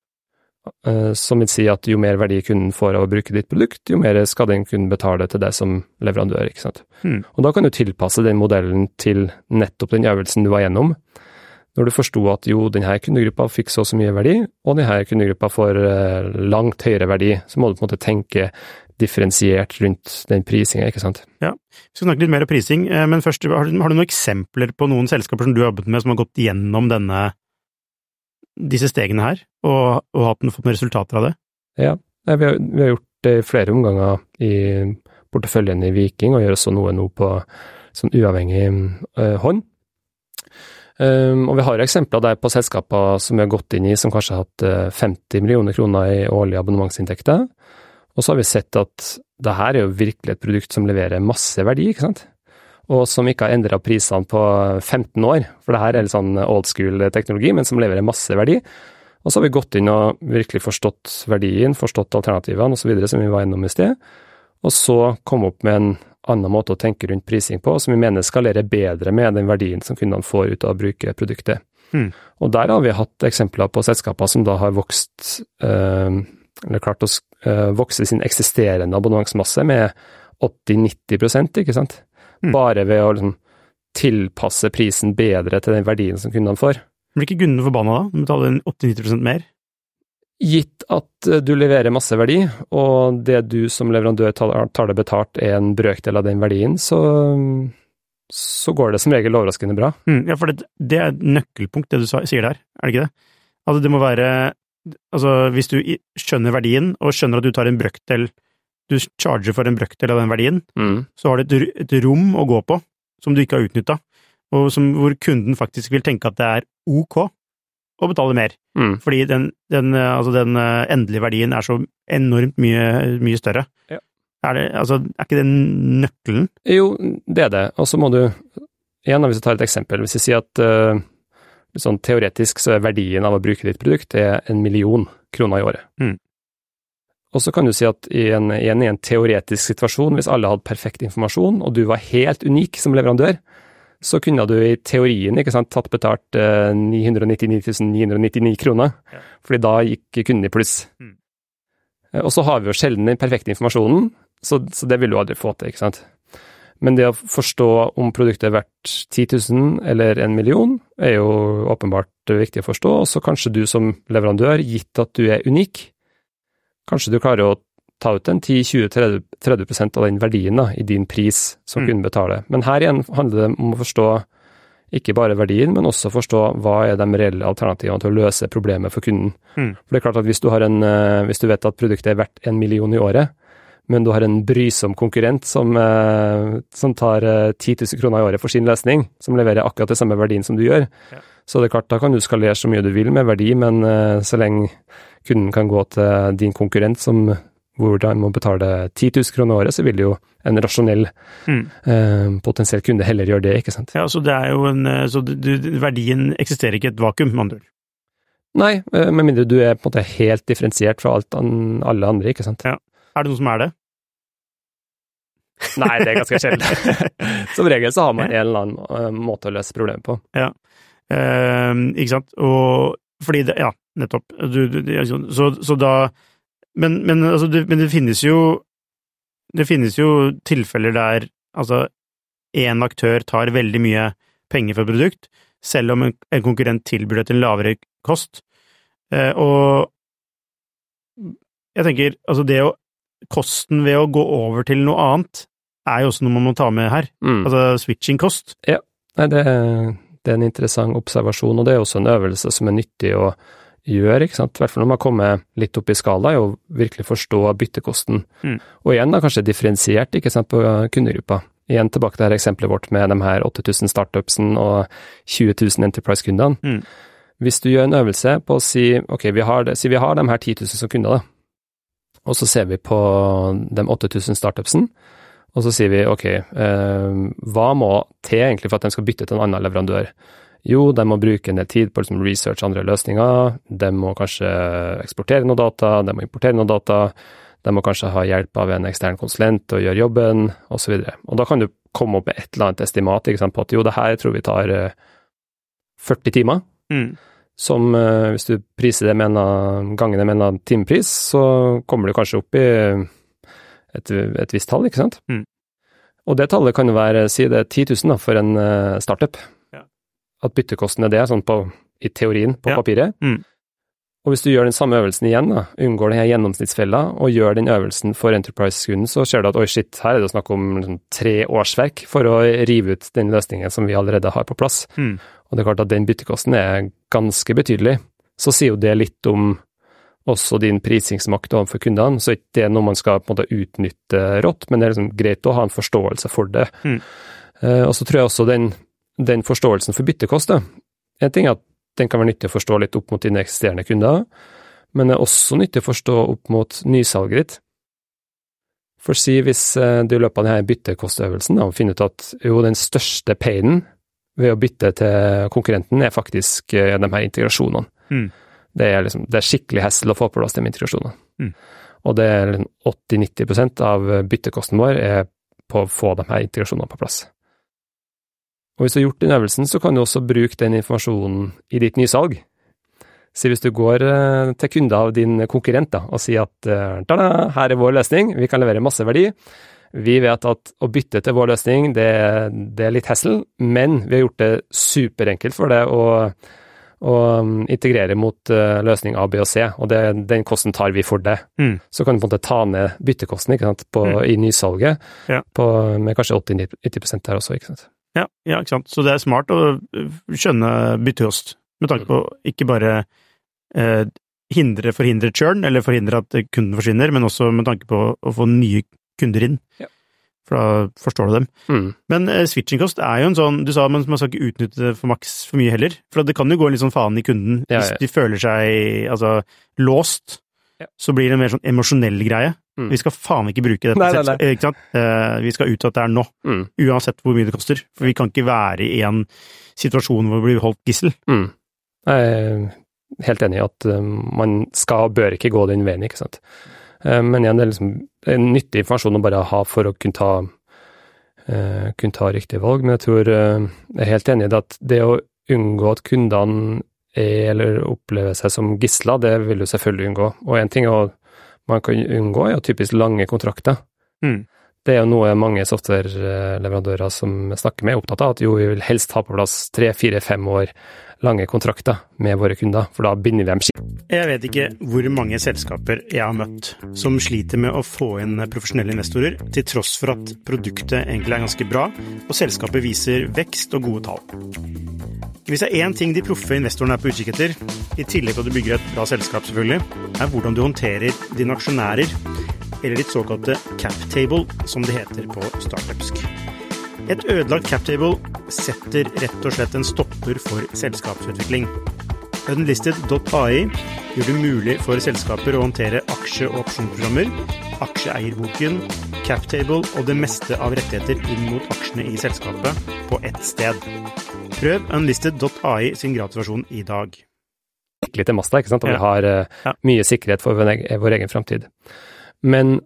Uh, som vil si at jo mer verdi kunden får av å bruke ditt produkt, jo mer skal den kunden betale til deg som leverandør, ikke sant. Mm. Og da kan du tilpasse den modellen til nettopp den øvelsen du var gjennom, når du forstod at jo, denne kundegruppa fikk så så mye verdi, og denne kundegruppa får uh, langt høyere verdi, så må du på en måte tenke differensiert rundt den prisingen, ikke sant? Ja, vi skal snakke litt mer om prising, men først, har du, har du noen eksempler på noen selskaper som du har jobbet med, som har gått gjennom denne, disse stegene her, og, og hatt fått noen resultater av det? Ja, vi har, vi har gjort det i flere omganger i porteføljen i Viking, og gjør også noe nå på sånn uavhengig uh, hånd. Um, og vi har eksempler der på selskaper som vi har gått inn i, som kanskje har hatt uh, femti millioner kroner i årlige abonnementsinntekter, og så har vi sett at det her er jo virkelig et produkt som leverer masse verdi, ikke sant? Og som ikke har endret prisene på femten år, for det her er litt sånn old school teknologi, men som leverer masse verdi. Og så har vi gått inn og virkelig forstått verdien, forstått alternativene og så videre som vi var innom i sted, og så kom opp med en annen måte å tenke rundt prising på, som vi mener skalerer bedre med den verdien som kundene får ut av å bruke produktet. Mm. Og der har vi hatt eksempler på selskaper som da har vokst, øh, eller klart å øh, vokse sin eksisterende abonnementsmasse med åtti til nitti prosent, ikke sant? Mm. Bare ved å liksom, tilpasse prisen bedre til den verdien som kundene får. Blir ikke kundene forbanna da? De betaler åtti til nitti prosent mer? Gitt at du leverer masse verdi, og det du som leverandør tar det betalt er en brøkdel av den verdien, så, så går det som regel overraskende bra. Mm, ja, for det, det er et nøkkelpunkt, det du sier der, er det ikke det? Altså, det må være, altså, hvis du skjønner verdien, og skjønner at du tar en brøkdel, du charger for en brøkdel av den verdien, mm. så har du et, et rom å gå på, som du ikke har utnyttet, og som, hvor kunden faktisk vil tenke at det er ok, og betale mer. Mm. Fordi den, den, altså den endelige verdien er så enormt mye, mye større. Ja. Er det, altså, er ikke det nøkkelen? Jo, det er det. Og så må du, igjen hvis vi tar et eksempel, hvis vi sier at uh, sånn teoretisk så er verdien av å bruke ditt produkt er en million kroner i året. Mm. Og så kan du si at i en, igjen i en teoretisk situasjon, hvis alle hadde perfekt informasjon, og du var helt unik som leverandør, så kunne du i teorien, ikke sant, tatt betalt eh, ni hundre nittini tusen ni hundre nittini kroner, ja. Fordi da gikk kunden i pluss. Mm. Eh, og så har vi jo sjelden den perfekte informasjonen, så, så det vil du aldri få til, ikke sant. Men det å forstå om produktet er verdt ti tusen eller en million, er jo åpenbart viktig å forstå, og så kanskje du som leverandør, gitt at du er unik, kanskje du klarer å ta ut en ti, tjue, tretti prosent av den verdien da, i din pris som mm. kunden betaler. Men her igjen handler det om å forstå ikke bare verdien, men også forstå hva er de reelle alternativene til å løse problemet for kunden. Mm. For det er klart at hvis du, har en, hvis du vet at produktet er verdt en million i året, men du har en brysom konkurrent som, som tar ti tusen kroner i året for sin løsning, som leverer akkurat det samme verdien som du gjør, ja. Så det er klart, da kan du skalere så mye du vil med verdi, men så lenge kunden kan gå til din konkurrent som hvor de må betale ti tusen kroner i året, så vil jo en rasjonell mm. eh, potensiell kunde heller gjøre det, ikke sant? Ja, så det er jo en, så du, verdien eksisterer ikke i et vakuum, med andre ord. Nei, med mindre du er på en måte helt differensiert fra alt an, alle andre, ikke sant? Ja. Er det noen som er det? Nei, det er ganske sjelden. Som regel så har man en eller annen uh, måte å løse problemet på. Ja, uh, ikke sant? Og fordi det, ja, nettopp. Du, du, så, så da Men, men, altså, det, men det finnes jo det finnes jo tilfeller der altså, en aktør tar veldig mye penger for et produkt, selv om en, en konkurrent tilbyr det til en lavere kost. Eh, og jeg tenker, altså det å kosten ved å gå over til noe annet er jo også noe man må ta med her. Mm. Altså switching kost. Ja, det, det er en interessant observasjon, og det er også en øvelse som er nyttig å gjør, ikke sant? I hvert fall når man kommer litt opp i skala, er å virkelig forstå byttekosten. Mm. Og igjen da, kanskje differensiert, ikke sant, på kundegruppa. Igjen tilbake til det her eksempelet vårt med de her åtte tusen startupsen og tjue tusen enterprise-kundene. Mm. Hvis du gjør en øvelse på å si, ok, vi har, det, si vi har de her ti tusen som kunder da, og så ser vi på de åtte tusen startupsen, og så sier vi, ok, eh, hva må til egentlig for at de skal bytte til en annen leverandør? Jo, de må bruke en del tid på liksom research andre løsninger, de må kanskje eksportere noe data, de må importere noe data, de må kanskje ha hjelp av en ekstern konsulent og gjøre jobben, og så videre. Og da kan du komme opp med et eller annet estimat, ikke sant, på at jo, det her tror vi tar førti timer, Mm. som hvis du priser det med en gangene med en timepris, så kommer du kanskje opp i et, et visst tall, ikke sant? Mm. Og det tallet kan jo være, si det er ti tusen da, for en startup. Ja. At byttekosten er det, sånn på, i teorien, på Ja. papiret. Mm. Og hvis du gjør den samme øvelsen igjen, da, unngår den her gjennomsnittsfella, og gjør den øvelsen for Enterprise-kunden, så ser du at, oi shit, her er det å snakke om liksom, tre årsverk for å rive ut den løsningen som vi allerede har på plass. Mm. Og det er klart at den byttekosten er ganske betydelig. Så sier jo det litt om også din prisingsmakt overfor kundene, så ikke det er noe man skal på en måte utnytte rått, men det er liksom greit å ha en forståelse for det. Mm. Uh, og så tror jeg også den, den forståelsen for byttekost, da. En ting er at den kan være nyttig å forstå litt opp mot dine eksisterende kunder, men det er også nyttig å forstå opp mot nysalget ditt. For si hvis uh, du i løpet av denne byttekostøvelsen da, finner ut at jo, den største painen ved å bytte til konkurrenten er faktisk uh, de her integrasjonene. Mm. Det er, liksom, det er skikkelig hessel å få på plass de integrasjonene. Mm. Og det er åtti til nitti prosent av byttekosten vår er på å få de her integrasjonene på plass. Og hvis du har gjort den øvelsen, så kan du også bruke den informasjonen i ditt nysalg. Så hvis du går uh, til kunder av din konkurrent da, og sier at uh, tada, her er vår løsning, vi kan levere masse verdi. Vi vet at å bytte til vår løsning, det, det er litt hessel, men vi har gjort det superenkelt for det å og integrere mot uh, løsning A, B og C, og det, den kosten tar vi for det. Mm. Så kan du på en måte ta ned byttekosten, ikke sant, på, mm. i nysalget, ja. på, med kanskje åtti til nitti prosent der også, ikke sant. Ja, ja, ikke sant. Så det er smart å skjønne byttekost, med tanke på ikke bare eh, hindre, forhindre churn, eller forhindre at kunden forsvinner, men også med tanke på å få nye kunder inn. Ja. For da forstår du dem. Mm. Men eh, switching-kost er jo en sånn, du sa, men man skal ikke utnytte det for maks for mye heller, for det kan jo gå litt sånn faen i kunden, ja, hvis ja. de føler seg, altså, låst, ja. så blir det en mer sånn emosjonell greie. Mm. Vi skal faen ikke bruke dette, nei, nei, nei. Ikke sant? Eh, vi skal ut at det er nå, mm. uansett hvor mye det koster, for vi kan ikke være i en situasjon hvor vi blir holdt gissel. Mm. Jeg er helt enig i at um, man skal og bør ikke gå den veien, ikke sant? Men igjen, det er liksom det er nyttig informasjon å bare ha for å kunne ta, uh, kunne ta riktige valg, men jeg tror uh, jeg er helt enig i det at det å unngå at kundene er eller opplever seg som gisler, det vil du selvfølgelig unngå. Og en ting er, man kan unngå er jo typisk lange kontrakter. Mm. Det er jo noe mange softwareleverandører som snakker med er opptatt av, at jo, vi vil helst ha på plass tre, fire, fem år lange kontrakter med våre kunder, for da binder vi dem skikkelig. Jeg vet ikke hvor mange selskaper jeg har møtt som sliter med å få inn profesjonelle investorer, til tross for at produktet egentlig er ganske bra, og selskapet viser vekst og gode tall. Hvis det er en ting de proffe investorene er på utkikk etter, i tillegg til at du bygger et bra selskap selvfølgelig, er hvordan du håndterer dine aksjonærer, eller ditt såkalte cap table, som det heter på startupsk. Et ødelagt cap table setter rett og slett en stopper for selskapsutvikling. Unlisted dot A I gjør det mulig for selskaper å håndtere aksje- og opsjonsprogrammer, aksjeeierboken, cap table og det meste av rettigheter inn mot aksjene i selskapet på ett sted. Prøv Unlisted dot A I sin gratisversjon i dag. Litt til Masta, ikke sant? Og vi har uh, ja. mye sikkerhet for vår egen, vår egen fremtid. Men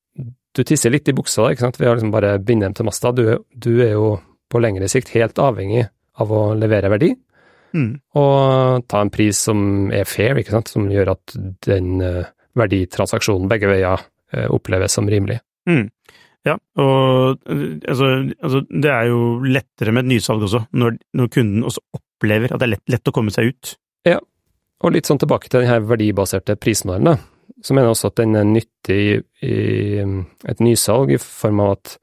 du tisser litt i buksa da, ikke sant? Vi har liksom bare bindet dem til Masta. Du, du er jo på lengre sikt helt avhengig av å levere verdi, mm. og ta en pris som er fair, ikke sant? Som gjør at den uh, verditransaksjonen begge veier uh, oppleves som rimelig. Mm. Ja, og altså, altså, det er jo lettere med et nysalg også, når, når kunden også opplever at det er lett, lett å komme seg ut. Ja, og litt sånn tilbake til den her verdibaserte prismodellen da, så mener jeg også at den er nyttig i, i et nysalg, i form av at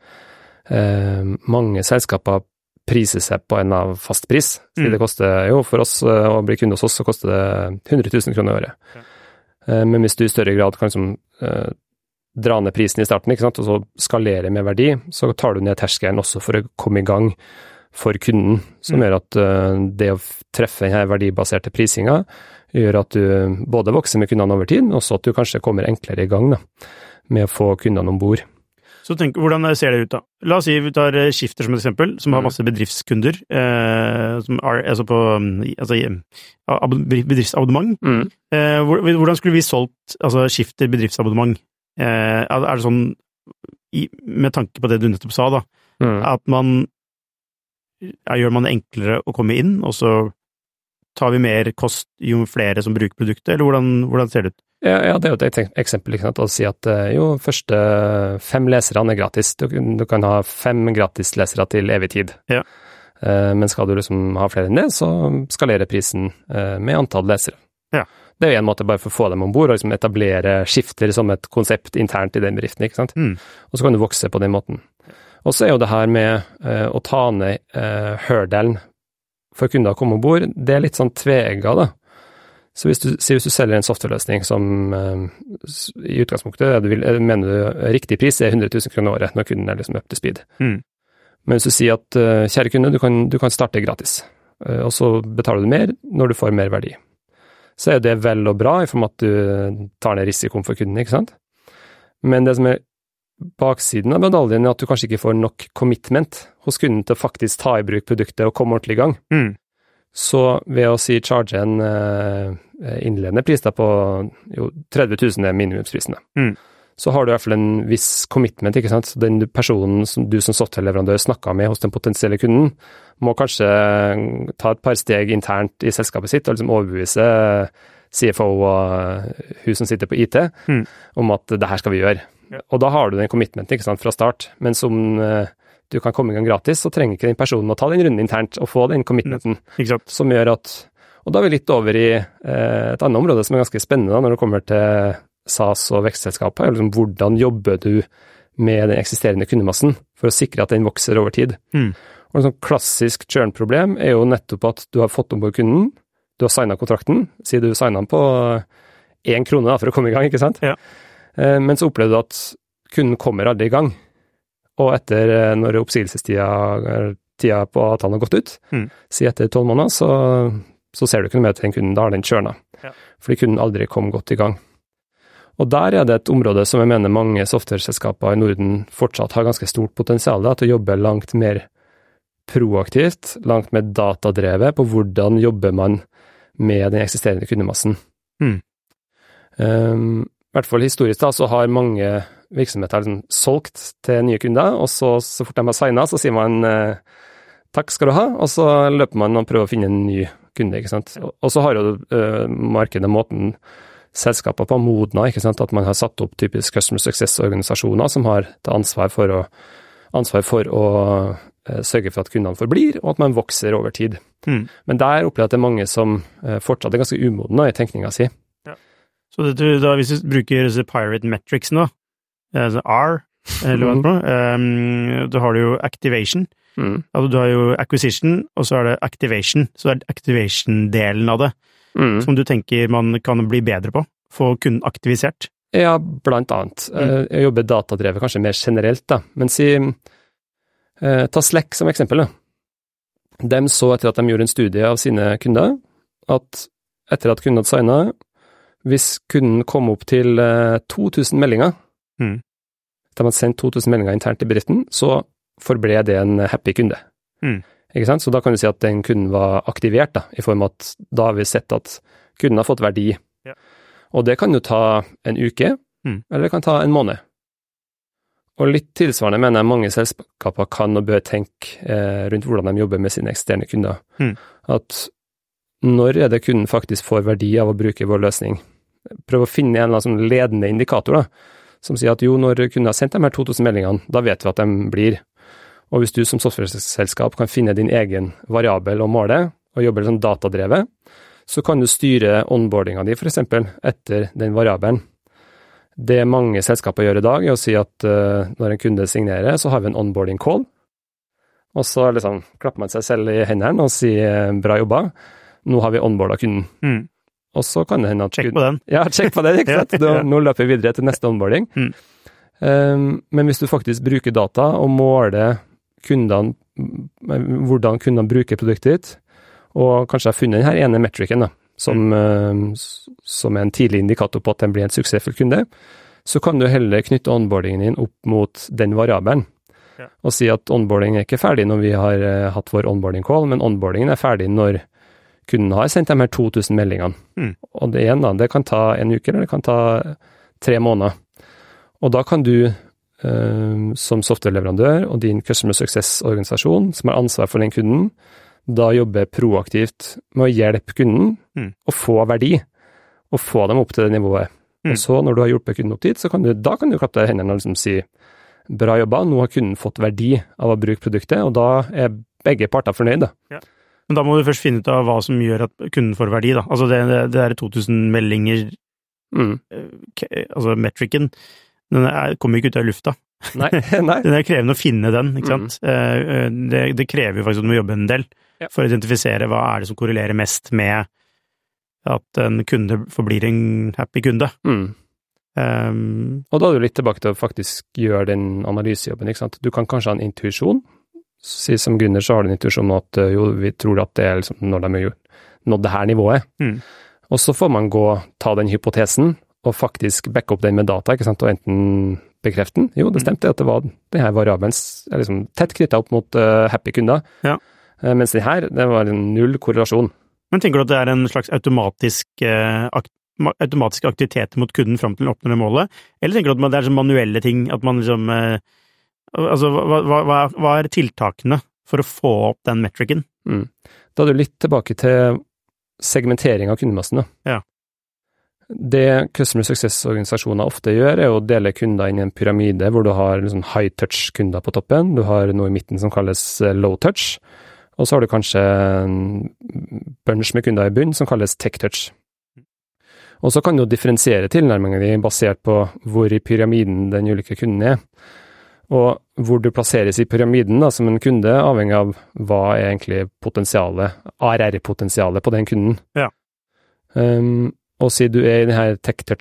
eh, mange selskaper priser seg på en av fast pris. Mm. Det koster jo for oss å bli kunde hos oss, så koster det hundre tusen kroner i året. Ja. Eh, men hvis du i større grad kan liksom, eh, dra ned prisen i starten, ikke sant, og så skalere med verdi, så tar du ned terskelen også for å komme i gang for kunden, som mm. gjør at uh, det å treffe denne verdibaserte prisinga gjør at du både vokser med kundene over tid, men også at du kanskje kommer enklere i gang da, med å få kundene ombord. Så tenk, hvordan ser det ut da? La oss si vi tar Skifter som et eksempel, som har masse bedriftskunder, eh, som er altså på altså, bedriftsabonnement. Mm. Eh, hvordan skulle vi solgt altså, Skifter bedriftsabonnement? eh, er det sånn, i, med tanke på det du nettopp sa da, mm. at man, ja, gjør man det enklere å komme inn, og så tar vi mer kost jo flere som bruker produktet, eller hvordan, hvordan ser det ut? Ja, ja, det er jo et eksempel, ikke sant, å si at jo, første fem leserne er gratis. Du, du kan ha fem gratis lesere til evig tid. Ja. Uh, men skal du liksom ha flere enn det, så skalerer prisen uh, med antall lesere. Ja. Det er jo en måte bare for å få dem ombord, og liksom etablere skifter som et konsept internt i den bedriften, ikke sant? Mm. Og så kan du vokse på den måten. Og så er jo det her med uh, å ta ned uh, hurdelen for kunder å komme ombord, det er litt sånn tveegget da. Så hvis du, hvis du selger en softwareløsning som uh, i utgangspunktet, du vil, mener du riktig pris er hundre tusen kroner året når kunden er liksom up to speed. Mm. Men hvis du sier at, uh, kjære kunde, du kan, du kan starte gratis, uh, og så betaler du mer når du får mer verdi. Så er det vel og bra i form at du tar ned risikoen for kunden, ikke sant? Men det som er baksiden av medaljen er at du kanskje ikke får nok commitment hos kunden til å faktisk ta i bruk produktet og komme ordentlig i gang. Mm. Så ved å si charge en uh, innledende pris da på jo, tretti tusen er minimumsprisen. Mm. Så har du i hvert fall en viss commitment, ikke sant? Så den personen som du som softwareleverandør snakket med hos den potensielle kunden, må kanskje ta et par steg internt i selskapet sitt og liksom overbevise C F O og hun som sitter på I T mm. om at det her skal vi gjøre. Ja. Og da har du den commitmenten, ikke sant, fra start, men som uh, du kan komme i gang gratis, så trenger ikke den personen å ta den runden internt og få den commitmenten, mm. som gjør at, og da er vi litt over i uh, et annet område som er ganske spennende da, når det kommer til SaaS og vekstselskapet, liksom, hvordan jobber du med den eksisterende kundemassen for å sikre at den vokser over tid. Mm. Og en sånn klassisk churn-problem er jo nettopp at du har fått ombord kunden, du har signet kontrakten, sier du signet den på én krone da, for å komme i gang, ikke sant? Ja. Men så opplevde du at kunden kommer aldri i gang, og etter, når oppsigelsestida tida på avtalen har gått ut, mm. si etter tolv måneder, så, så ser du ikke noe mer til den kunden, da har den kjørnet, ja. Fordi kunden aldri kom godt i gang. Og der er det et område som jeg mener mange softwareselskaper i Norden fortsatt har ganske stort potensial da, til å jobbe langt mer proaktivt, langt mer datadrevet på hvordan jobber man med den eksisterende kundemassen. Mm. Um, I hvert fall historisk da, så har mange virksomheter liksom solgt til nye kunder, og så, så fort de har signet, så sier man eh, takk skal du ha, og så løper man og prøver å finne en ny kunde, ikke sant? Og, og så har jo uh, markedet måten selskaper på modna, ikke sant? At man har satt opp typisk customer success-organisasjoner som har til ansvar for å, ansvar for å uh, sørge for at kundene forblir, og at man vokser over tid. Mm. Men der opplever jeg at det er mange som uh, fortsatt er ganske umodne i tenkninga si. Så det, da, hvis du bruker The Pirate Metrics nå, altså R, eller hva det er, um, da har du jo activation, mm. altså du har jo acquisition, og så er det activation, så er det activation-delen av det, mm. som du tenker man kan bli bedre på, få kunden aktivisert. Ja, blant annet. Mm. Jeg jobber datadrevet kanskje mer generelt da, men si, eh, ta Slack som eksempel da. De så etter at de gjorde en studie av sine kunder, at etter at kunden hadde signet, hvis kunden kom opp til uh, to tusen meldinger, mm. da man sendte to tusen meldinger internt i bedriften, så forble det en happy kunde. Mm. Ikke sant? Så da kan du si at den kunden var aktivert, da, i form av at da har vi sett at kunden har fått verdi. Ja. Og det kan jo ta en uke, mm. eller det kan ta en måned. Og litt tilsvarende mener jeg mange selskaper kan og bør tenke eh, rundt hvordan de jobber med sine eksterne kunder. Mm. At når er det kunden faktisk får verdi av å bruke vår løsning? Prøv å finne en eller annen sånn ledende indikator da, som sier at jo, når kunden har sendt de her to tusen meldingene, da vet vi at de blir. Og hvis du som software-selskap kan finne din egen variabel og måle, og jobbe sånn datadrevet, så kan du styre onboardinga di for eksempel etter den variabelen. Det mange selskaper gjør i dag er å si at uh, når en kunde signerer, så har vi en onboarding call, og så liksom klapper man seg selv i hendene og sier bra jobba, nå har vi onboardet kunden. Mm. Og så kan det hende at... Sjekk på den. Ja, sjekk på den, ikke sant? Da, nå løper vi videre til neste onboarding. Mm. Um, men hvis du faktisk bruker data og måler kundene, hvordan kundene bruker produktet ditt, og kanskje har funnet denne ene metricen da, som, mm. um, som er en tidlig indikator på at den blir en suksessfull kunde, så kan du heller knytte onboardingen din opp mot den variabelen. Ja. Og si at onboarding er ikke ferdig når vi har uh, hatt vår onboarding call, men onboardingen er ferdig når kunden har sendt de her to tusen meldingene. Mm. Og det igjen da, det kan ta en uke, eller det kan ta tre måneder. Og da kan du uh, som softwareleverandør og din Customer Success-organisasjon som har ansvar for den kunden, da jobbe proaktivt med å hjelpe kunden mm. å få verdi, og få dem opp til det nivået. Mm. Og så når du har hjulpet kunden opp dit, så kan du, da kan du klappe deg i hendene og liksom si bra jobba, nå har kunden fått verdi av å bruke produktet, og da er begge parter fornøyde. Ja. Men da må du først finne ut av hva som gjør at kunden får verdi, da. Altså det, det, det er to tusen meldinger, mm. altså metricen, den er, kommer ikke ut av lufta. Nei, nei. Den er krevende å finne den, ikke sant? Mm. Det, det krever jo faktisk at du må jobbe en del ja. For å identifisere hva er det som korrelerer mest med at en kunde forblir en happy kunde. Mm. Um, og da er du litt tilbake til å faktisk gjøre den analysejobben, ikke sant? Du kan kanskje ha en intuisjon, si som grunner så har du en intuisjon om at jo, vi tror at det er liksom når de har nådd det her nivået. Mm. Og så får man gå, ta den hypotesen, og faktisk backe opp den med data, ikke sant? Og enten bekrefte den. Jo, det stemte at det var den her variabelen er liksom tett knyttet opp mot uh, happy kunder. Ja. Uh, mens den her, det var en null korrelasjon. Men tenker du at det er en slags automatisk, uh, akt, automatisk aktivitet mot kunden frem til å oppnå det målet? Eller tenker du at det er sånn manuelle ting, at man liksom uh, altså, hva, hva, hva er tiltakene for å få opp den metricen? Mm. Da er du litt tilbake til segmentering av kundemassen. Ja. Det Customer Success-organisasjoner ofte gjør, er å dele kunder inn i en pyramide, hvor du har liksom high-touch-kunder på toppen, du har noe i midten som kalles low-touch, og så har du kanskje en bunch med kunder i bunn som kalles tech-touch. Og så kan du differensiere tilnærmingen din basert på hvor i pyramiden den ulike kunden er. Og hvor du plasseres i pyramiden da, som en kunde, avhengig av hva er egentlig potensialet, A R R-potensialet på den kunden. Ja. Um, og siden du er i denne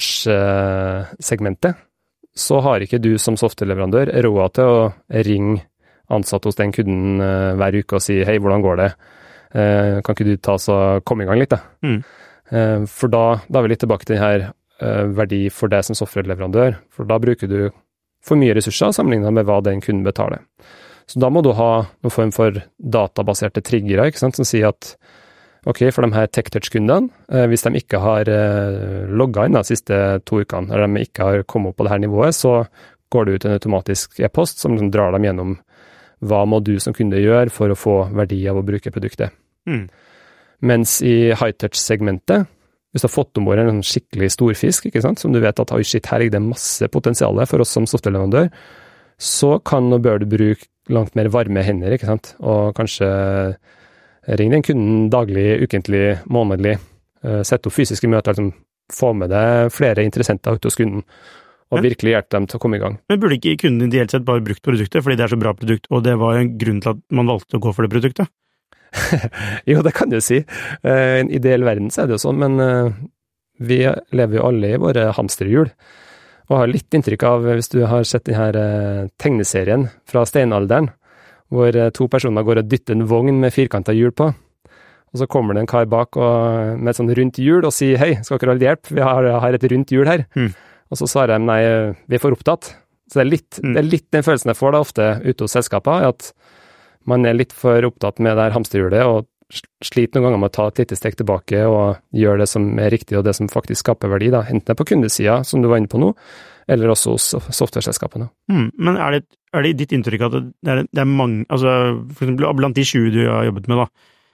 tech-touch-segmentet, så har ikke du som softwareleverandør råd til å ringe ansatt hos den kunden uh, hver uke og si hei, hvordan går det? Uh, kan ikke du ta så komme i gang litt da? Mm. Uh, for da, da er vi litt tilbake til denne uh, verdi for deg som softwareleverandør, for da bruker du for mye ressurser sammenlignet med hva den kunden betaler. Så da må du ha noen form for databaserte triggere, ikke sant, som sier at ok, for de her tech-touch-kundene, eh, hvis de ikke har eh, logget inn de siste to ukene, eller de ikke har kommet opp på det her nivået, så går det ut en automatisk e-post som drar dem gjennom hva må du som kunde gjøre for å få verdi av å bruke produktet. Mm. Mens i high-touch-segmentet, hvis du har fått ombord en skikkelig storfisk, ikke sant, som du vet at oi shit, her ligger det masse potensial for oss som softwareleverandør, så kan og bør du bruke langt mer varme hender, ikke sant, og kanskje ring den kunden daglig, ukentlig, månedlig, uh, sette opp fysiske møter, liksom, få med deg flere interessenter ut hos kunden, og ja. Virkelig hjelpe dem til å komme i gang. Men burde ikke kunden ideelt sett bare brukt produktet, fordi det er så bra produkt, og det var en grunn til at man valgte å gå for det produktet? Jo, det kan du si. Uh, I en ideell verden så er det jo sånn, men uh, vi lever jo alle i våre hamsterhjul, og har litt inntrykk av, hvis du har sett denne uh, tegneserien fra steinalderen, hvor to personer går og dytter en vogn med firkantet hjul på, og så kommer det en kar bak og, med et sånt rundt hjul og sier, hei, skal dere ha hjelp? Vi har, har et rundt hjul her. Mm. Og så svarer de, nei, vi er for opptatt. Så det er, litt, mm. det er litt den følelsen jeg får da ofte ute hos selskapet, at man er litt for opptatt med det her hamsterhjulet, og sliter noen ganger med å ta et lite steg tilbake og gjøre det som er riktig og det som faktisk skaper verdi, da. Enten det er på kundesiden, som du var inne på nå, eller også hos softwareselskapene. Mm, men er det, er det ditt inntrykk at det er, det er mange, altså for eksempel blant de sju du har jobbet med da,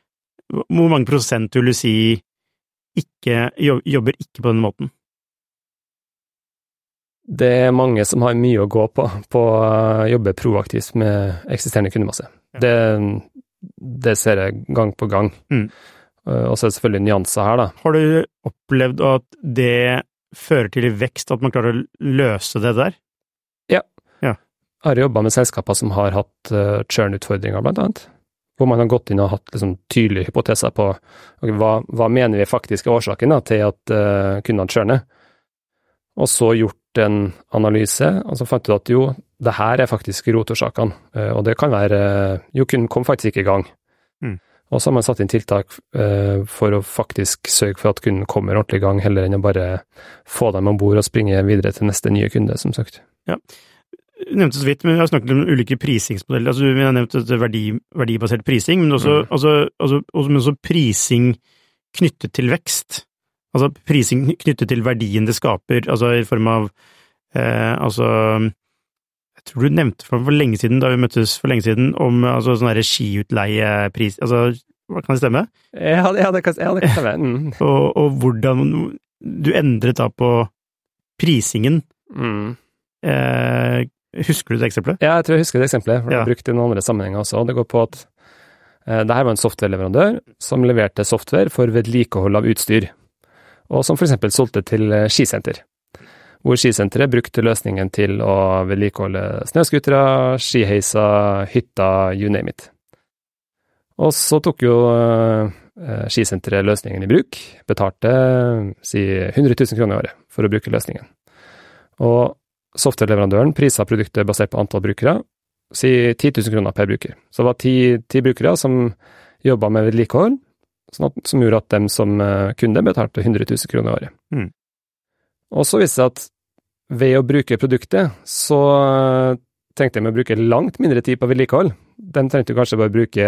hvor mange prosent vil du si ikke, jobber ikke på den måten? Det er mange som har mye å gå på, på å jobbe proaktivt med eksisterende kundemasse. Ja. Det, det ser jeg gang på gang. Mm. Og så er det selvfølgelig nyanser her da. Har du opplevd at det fører til vekst, at man klarer å løse det der? Ja. ja. Jeg har jobbet med selskaper som har hatt uh, churn-utfordringer, blant annet. Hvor man har gått inn og hatt liksom, tydelige hypoteser på okay, hva, hva mener vi faktisk er årsaken da, til at uh, kundene churner. Og så gjort en analyse, og så fant du at jo, det her er faktisk rotårsakene. Uh, og det kan være, uh, jo, kunden kom faktisk ikke i gang. Mm. Og så har man satt inn tiltak uh, for å faktisk sørge for at kunden kommer ordentlig i gang, heller enn å bare få dem ombord og springe videre til neste nye kunde, som sagt. Ja, du nevnte så vidt, men vi har snakket om ulike prisingsmodeller. Altså, vi har nevnt verdi, verdibasert prising, men også, mm. altså, altså, også, men også prising knyttet til vekst. Altså prising knyttet til verdien det skaper, altså i form av Eh, altså, jeg tror du nevnte for, for lenge siden, da vi møttes for lenge siden, om altså, sånn der skiutleiepris, altså, kan det stemme? Ja, ja, det kan, ja, det kan stemme. Mm. og, og hvordan du endret da på prisingen. Mm. Eh, husker du det eksempelet? Ja, jeg tror jeg husker det eksempelet, for det ja. er brukt i noen andre sammenhenger også. Det går på at eh, det her var en softwareleverandør som leverte software for vedlikehold av utstyr, og som for eksempel solgte til skisenter, hvor skisenteret brukte løsningen til å vedlikeholde snøskutere, skiheiser, hytter, you name it. Og så tok jo eh, skisenteret løsningen i bruk, betalte si hundre tusen kroner i året for å bruke løsningen. Og softwareleverandøren priset produktet basert på antall brukere, si ti tusen kroner per bruker. Så det var ti, ti brukere som jobbet med vedlikehold, sånn at, som gjorde at dem som kunde betalte hundre tusen kroner i året. Mm. Og så viste det at ved å bruke produktet, så trengte de å bruke langt mindre tid på vedlikehold. De trengte kanskje bare bruke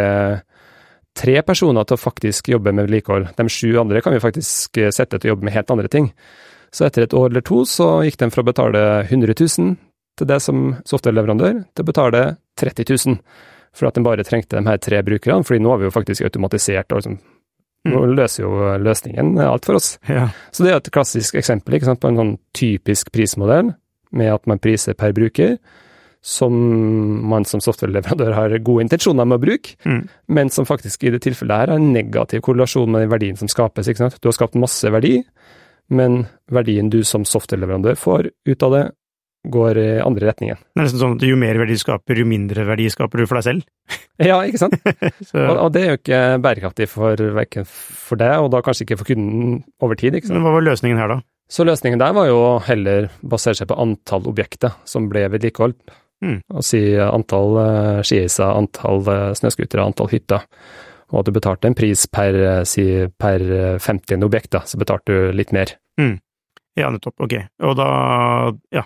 tre personer til å faktisk jobbe med vedlikehold. De sju andre kan vi faktisk sette til å jobbe med helt andre ting. Så etter et år eller to så gikk de fra å betale hundre tusen til det som softwareleverandør, til å betale tretti tusen, for at de bare trengte de her tre brukerne, fordi nå har vi jo faktisk automatisert, og liksom, nå løser jo løsningen alt for oss. Ja. Så det er et klassisk eksempel, ikke sant, på en sånn typisk prismodell, med at man priser per bruker, som man som softwareleverandør har gode intensjoner med å bruke, mm. men som faktisk i det tilfellet her har en negativ korrelasjon med den verdien som skapes, ikke sant? Du har skapt masse verdi, men verdien du som softwareleverandør får ut av det, går i andre retningen. Det er nesten sånn at jo mer verdi du skaper, jo mindre verdi skaper du for deg selv. Ja, ikke sant? og, og det er jo ikke bærekraftig for, hverken for deg, og da kanskje ikke for kunden over tid, ikke sant? Men hva var løsningen her da? Så løsningen der var jo heller basert seg på antall objekter som ble vedlikeholdt. Mm. Og si antall uh, skiheiser, antall uh, snøskutere, antall hytter. Og at du betalte en pris per, si, per femtiende objekt, da, så betalte du litt mer. Mm. Ja, nettopp, ok. Og da, ja.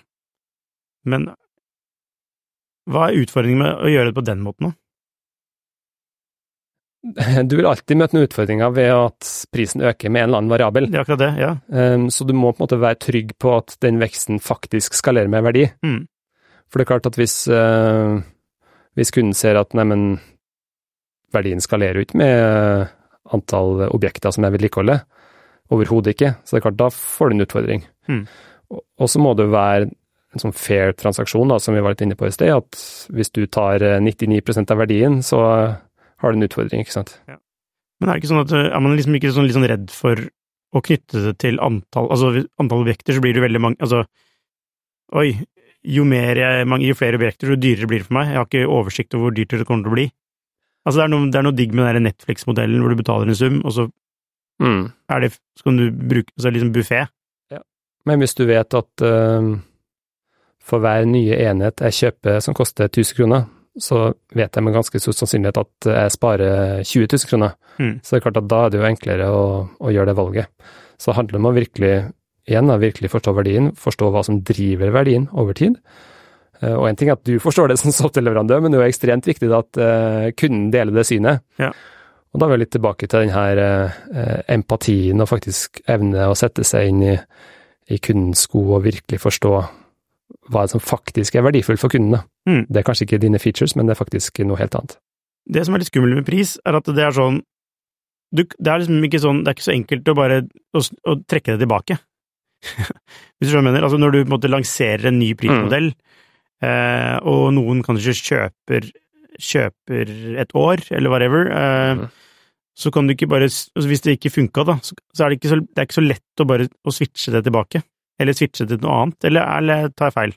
Men hva er utfordringen med å gjøre det på den måten da? Du vil alltid møte noen utfordringer ved at prisen øker med en eller annen variabel. Det er akkurat det, ja. Um, så du må på en måte være trygg på at den veksten faktisk skalerer med verdi. Mm. For det er klart at hvis, uh, hvis kunden ser at, nei, men verdien skalerer ut med antall objekter som er vedlikeholdet, overhodet ikke, så det er klart, da får du en utfordring. Mm. Og, og så må det være en sånn fair transaksjon, da, som vi var litt inne på i sted, at hvis du tar nittini prosent av verdien, så har du en utfordring, ikke sant? Ja. Men er det ikke sånn at, er man liksom ikke sånn, litt sånn redd for å knytte det til antall, altså antall objekter, så blir det veldig mange, altså, oi, jo mer jeg, mange, jo flere objekter, jo dyrere blir det for meg. Jeg har ikke oversikt over hvor dyrt det kommer til å bli. Altså, det er noe, det er noe digg med den Netflix-modellen hvor du betaler en sum, og så mm. er det, så kan du bruke, så er det liksom buffet. Ja. Men hvis du vet at uh, for hver nye enhet jeg kjøper som koster tusen kroner, så vet jeg med ganske stor sannsynlighet at jeg sparer tjue tusen kroner. Mm. Så det er klart at da er det jo enklere å, å gjøre det valget. Så det handler om å virkelig, igjen, å virkelig forstå verdien, forstå hva som driver verdien over tid. Og en ting er at du forstår det som softwareleverandør, men det er jo ekstremt viktig at uh, kunden deler det synet. Ja. Og da er vi litt tilbake til den her uh, empatien og faktisk evne å sette seg inn i, i kundens sko og virkelig forstå hva som faktisk er verdifullt for kunden. Mm. Det er kanskje ikke dine features, men det er faktisk noe helt annet. Det som er litt skummelt med pris, er at det er sånn, du, det er liksom ikke sånn, det er ikke så enkelt å bare å, å trekke det tilbake. Hvis du skjønner hva jeg mener, altså når du på en måte lanserer en ny prismodell, mm. Uh, og noen kanskje kjøper, kjøper et år, eller whatever, uh, mm. så kan du ikke bare, altså hvis det ikke funket da, så, så er det ikke så, det er ikke så lett å bare å switche det tilbake, eller switche det til noe annet, eller, eller tar jeg feil?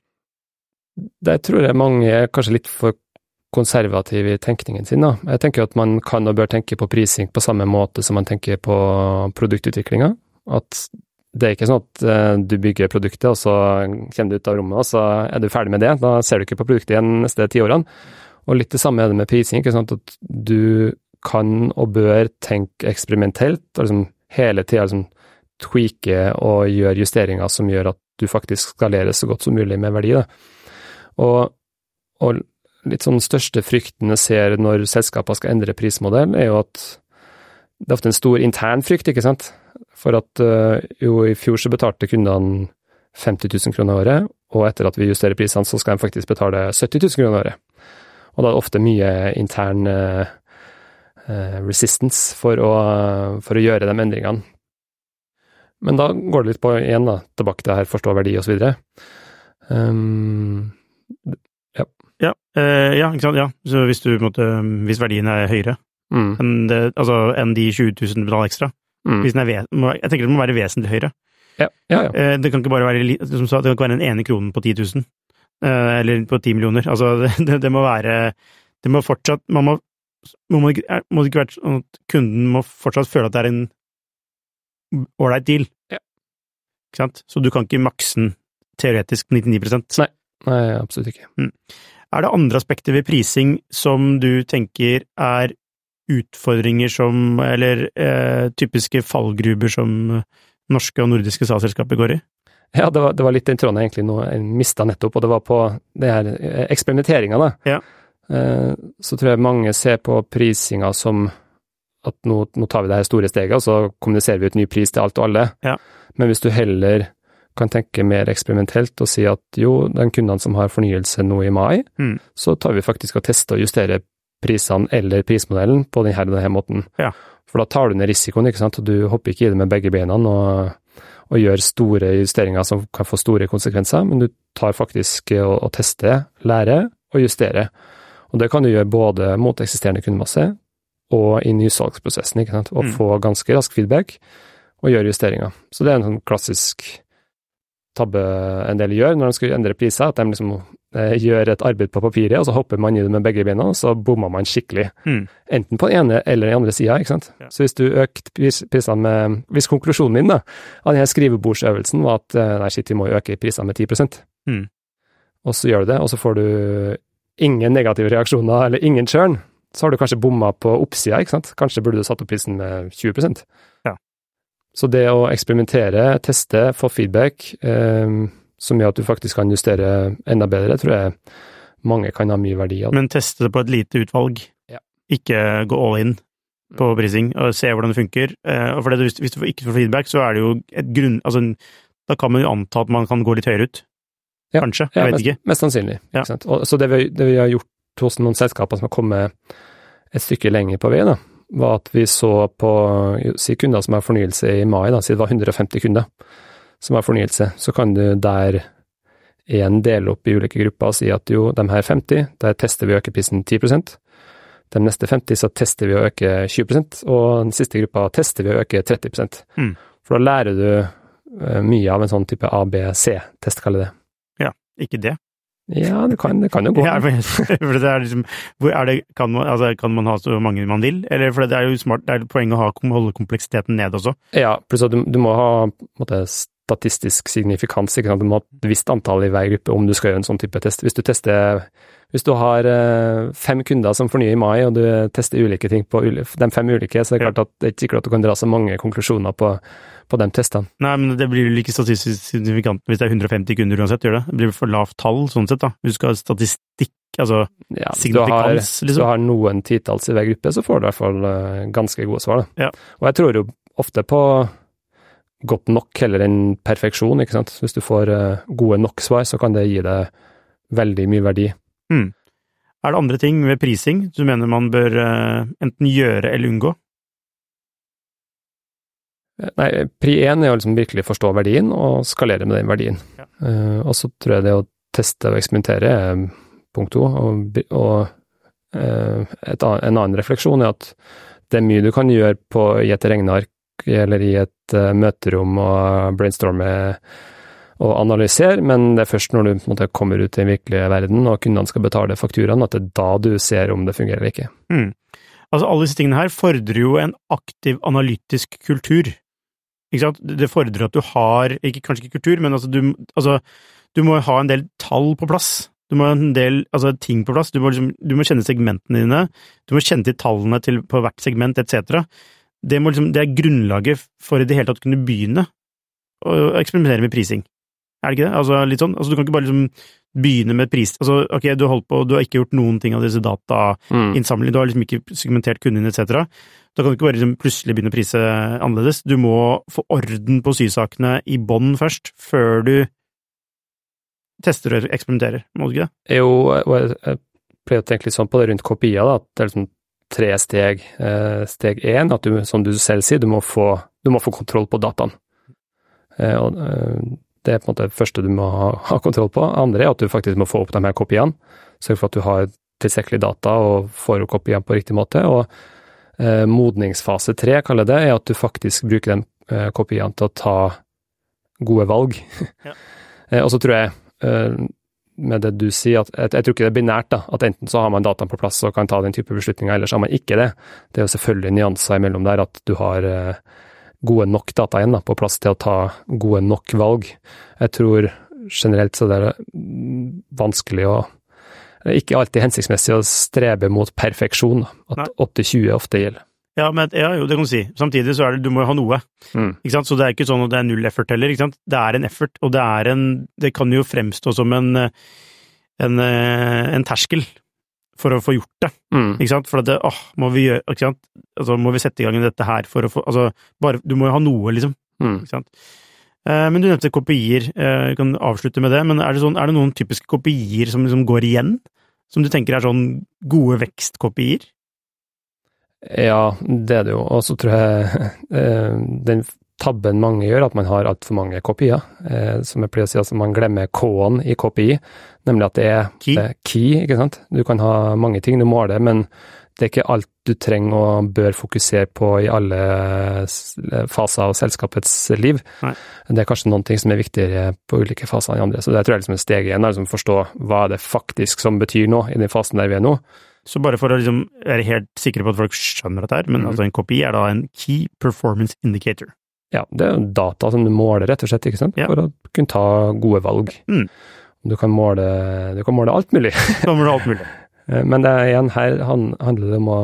Det tror jeg mange er kanskje litt for konservative i tenkningen sin da. Jeg tenker at man kan og bør tenke på prising på samme måte som man tenker på produktutviklinga, at det er ikke sånn at uh, du bygger produktet, og så kommer du ut av rommet, og så er du ferdig med det. Da ser du ikke på produktet igjen de neste ti årene. Og litt det samme er det med prising, ikke sant? At du kan og bør tenke eksperimentelt, og liksom hele tida liksom tweake og gjøre justeringer som gjør at du faktisk skalerer så godt som mulig med verdi. Da. Og, og litt sånn største frykten jeg ser når selskaper skal endre prismodell, er jo at det er ofte en stor intern frykt, ikke sant? For at uh, jo i fjor så betalte kundene femti tusen kroner i året, og etter at vi justerer prisene, så skal de faktisk betale sytti tusen kroner i året. Og da er det ofte mye intern eh, resistance for å, for å gjøre de endringene. Men da går det litt på igjen da, tilbake til det her, forstå verdi og så videre. Um, ja. Ja, eh, ja, ikke sant, ja. Så hvis du måtte, hvis verdien er høyere mm. enn, det, altså, enn de tjue tusen betaler ekstra, mm. hvis den er, jeg tenker det må være vesentlig høyere. Ja, ja, ja. Eh, det kan ikke bare være, som sa, det kan ikke være en ene kronen på ti tusen, eh, eller på ti millioner. Altså, det, det må være, det må fortsatt, man må, må, må, ikke, må det ikke være sånn at kunden må fortsatt føle at det er en ålreit deal. Ja. Ikke sant? Så du kan ikke makse den teoretisk nittini prosent. Nei, nei, absolutt ikke. Mm. Er det andre aspekter ved prising som du tenker er utfordringer som, eller eh, typiske fallgruber som norske og nordiske salgsselskaper går i? Ja, det var, det var litt den tråden jeg egentlig nå mistet nettopp, og det var på det her eksperimenteringen da. Ja. Eh, så tror jeg mange ser på prisinga som at nå, nå tar vi det her store steget, og så kommuniserer vi ut ny pris til alt og alle. Ja. Men hvis du heller kan tenke mer eksperimentelt og si at jo, den kundene som har fornyelse nå i mai, mm. så tar vi faktisk og tester og justerer prisene eller prismodellen på denne, denne måten. Ja. For da tar du ned risikoen, ikke sant, og du hopper ikke i det med begge beina og, og gjør store justeringer som kan få store konsekvenser, men du tar faktisk og, og tester, lærer og justerer. Og det kan du gjøre både mot eksisterende kundemasse og i nysalgsprosessen, ikke sant, og mm. få ganske rask feedback og gjøre justeringer. Så det er en sånn klassisk tabbe en del gjør når de skal endre priser, at de liksom eh, gjør et arbeid på papiret, og så hopper man i det med begge beina, og så bommer man skikkelig. Mm. Enten på den ene eller den andre siden, ikke sant? Ja. Så hvis du økt pris, prisene med, hvis konklusjonen din da, av denne skrivebordsøvelsen var at, nei shit, vi må øke prisene med ti prosent. Mm. Og så gjør du det, og så får du ingen negative reaksjoner, eller ingen churn, så har du kanskje bomma på oppsida, ikke sant? Kanskje burde du satt opp prisen med tjue prosent. Ja. Så det å eksperimentere, teste, få feedback, eh, som gjør at du faktisk kan justere enda bedre, tror jeg mange kan ha mye verdi av. Men teste det på et lite utvalg. Ja. Ikke gå all in på prising, og se hvordan det funker. Eh, for det, hvis, hvis du ikke får feedback, så er det jo et grunn... Altså, da kan man jo anta at man kan gå litt høyere ut. Ja. Kanskje, jeg ja, vet mest, ikke. Mest sannsynlig, ja. Ikke sant? Og, så det vi, det vi har gjort hos noen selskaper som har kommet et stykke lenger på vei, da, var at vi så på, si kunder som har fornyelse i mai, da, si det var hundre og femti kunder som har fornyelse, så kan du der en dele opp i ulike grupper og si at jo, de her femti, der tester vi å øke prisen ti prosent, de neste femti så tester vi å øke tjue prosent, og den siste gruppa tester vi å øke tretti prosent. Mm. For da lærer du uh, mye av en sånn type A B C-test, kaller det. Ja, ikke det. Ja, det kan, det kan jo gå. Ja, for det er liksom, hvor er det, kan man, altså, kan man ha så mange man vil? Eller, for det er jo smart, det er jo poeng å ha, holde kompleksiteten ned også. Ja, plutselig du, du må ha, måtte, statistisk signifikans, ikke sant? Du må ha et visst antall i hver gruppe om du skal gjøre en sånn type test. Hvis du tester, hvis du har uh, fem kunder som fornyer i mai, og du tester ulike ting på uli, de fem ulike, så er det klart at det er ikke sikkert at du kan dra så mange konklusjoner på, på de testene. Nei, men det blir jo ikke statistisk signifikant hvis det er hundre og femti kunder uansett, gjør det? Det blir for lavt tall, sånn sett da. Hvis du skal ha statistikk, altså ja, signifikans, liksom. Hvis du har noen titalls i hver gruppe, så får du i hvert fall uh, ganske gode svar, da. Ja. Og jeg tror jo ofte på godt nok heller enn perfeksjon, ikke sant? Hvis du får uh, gode nok svar, så kan det gi deg veldig mye verdi. Mm. Er det andre ting ved prising du mener man bør uh, enten gjøre eller unngå? Nei, pri én er å liksom virkelig forstå verdien og skalere med den verdien. Ja. Uh, og så tror jeg det å teste og eksperimentere er punkt to, og, og uh, et, en annen refleksjon er at det er mye du kan gjøre på, i et regneark eller i et uh, møterom og brainstorme og analysere, men det er først når du på en måte, kommer ut i den virkelige verden og kundene skal betale fakturaen, at det er da du ser om det fungerer eller ikke. Mm. Altså alle disse tingene her fordrer jo en aktiv analytisk kultur. Ikke sant? Det fordrer at du har, ikke, kanskje ikke kultur, men altså du, altså, du må ha en del tall på plass. Du må ha en del altså, ting på plass. Du må, liksom, du må kjenne segmentene dine. Du må kjenne til tallene til, på hvert segment, et cetera. Det, må liksom, det er grunnlaget for i det hele tatt å kunne begynne å eksperimentere med prising. Er det ikke det? Altså, litt sånn. Altså, du kan ikke bare liksom begynne med pris. Altså, ok, du har holdt på, du har ikke gjort noen ting av disse datainnsamlingene, mm. du har liksom ikke segmentert kunden, et cetera. Da kan du ikke bare liksom plutselig begynne å prise annerledes. Du må få orden på sysakene i bånn først, før du tester og eksperimenterer, må du ikke det? Jo, og jeg, jeg pleier å tenke litt sånn på det rundt kopier, da, at det er liksom tre steg. Eh, steg én, at du, som du selv sier, du må få, du må få kontroll på dataen. Eh, og eh, det er på en måte det første du må ha, ha kontroll på. Andre er at du faktisk må få opp de her kopiene, sørge for at du har tilstrekkelig data og får opp kopiene på riktig måte, og eh, modningsfase tre, kaller det, er at du faktisk bruker de eh, kopiene til å ta gode valg. Ja. eh, og så tror jeg, eh, med det du sier, at jeg, jeg tror ikke det er binært, da, at enten så har man dataen på plass og kan ta den type beslutninger, eller så har man ikke det. Det er jo selvfølgelig nyanser imellom der, at du har eh, gode nok data igjen da, på plass til å ta gode nok valg. Jeg tror generelt så det er vanskelig å, ikke alltid hensiktsmessig å strebe mot perfeksjon, at åtti tjue ofte gjelder. Ja, men ja, jo, det kan du si. Samtidig så er det, du må jo ha noe, mm. ikke sant? Så det er ikke sånn at det er null effort heller, ikke sant? Det er en effort, og det er en, det kan jo fremstå som en, en, en terskel for å få gjort det, mm. ikke sant? For at det, åh, må vi gjøre, ikke sant? Altså, må vi sette i gang dette her for å få, altså, bare, du må jo ha noe, liksom, mm. ikke sant? Eh, men du nevnte kopier, eh, jeg kan avslutte med det, men er det sånn, er det noen typiske kopier som liksom går igjen, som du tenker er sånn gode vekstkopier? Ja, det er det jo, og så tror jeg eh, den tabben mange gjør, at man har alt for mange kopier, eh, som jeg pleier å si, altså man glemmer K-en i kopi, nemlig at det er key. Eh, key, ikke sant? Du kan ha mange ting du måler, men det er ikke alt du trenger og bør fokusere på i alle faser av selskapets liv. Nei. Det er kanskje noen ting som er viktigere på ulike faser enn andre, så det tror jeg liksom er steg igjen, er liksom forstå hva det faktisk som betyr nå, i den fasen der vi er nå. Så bare for å liksom være helt sikre på at folk skjønner dette her, men mm. altså en kopi er da en Key Performance Indicator. Ja, det er data som du måler rett og slett, ikke sant? Ja. For å kunne ta gode valg. Mm. Du kan måle, du kan måle alt mulig. Du kan måle alt mulig. Men det er igjen her handler det om å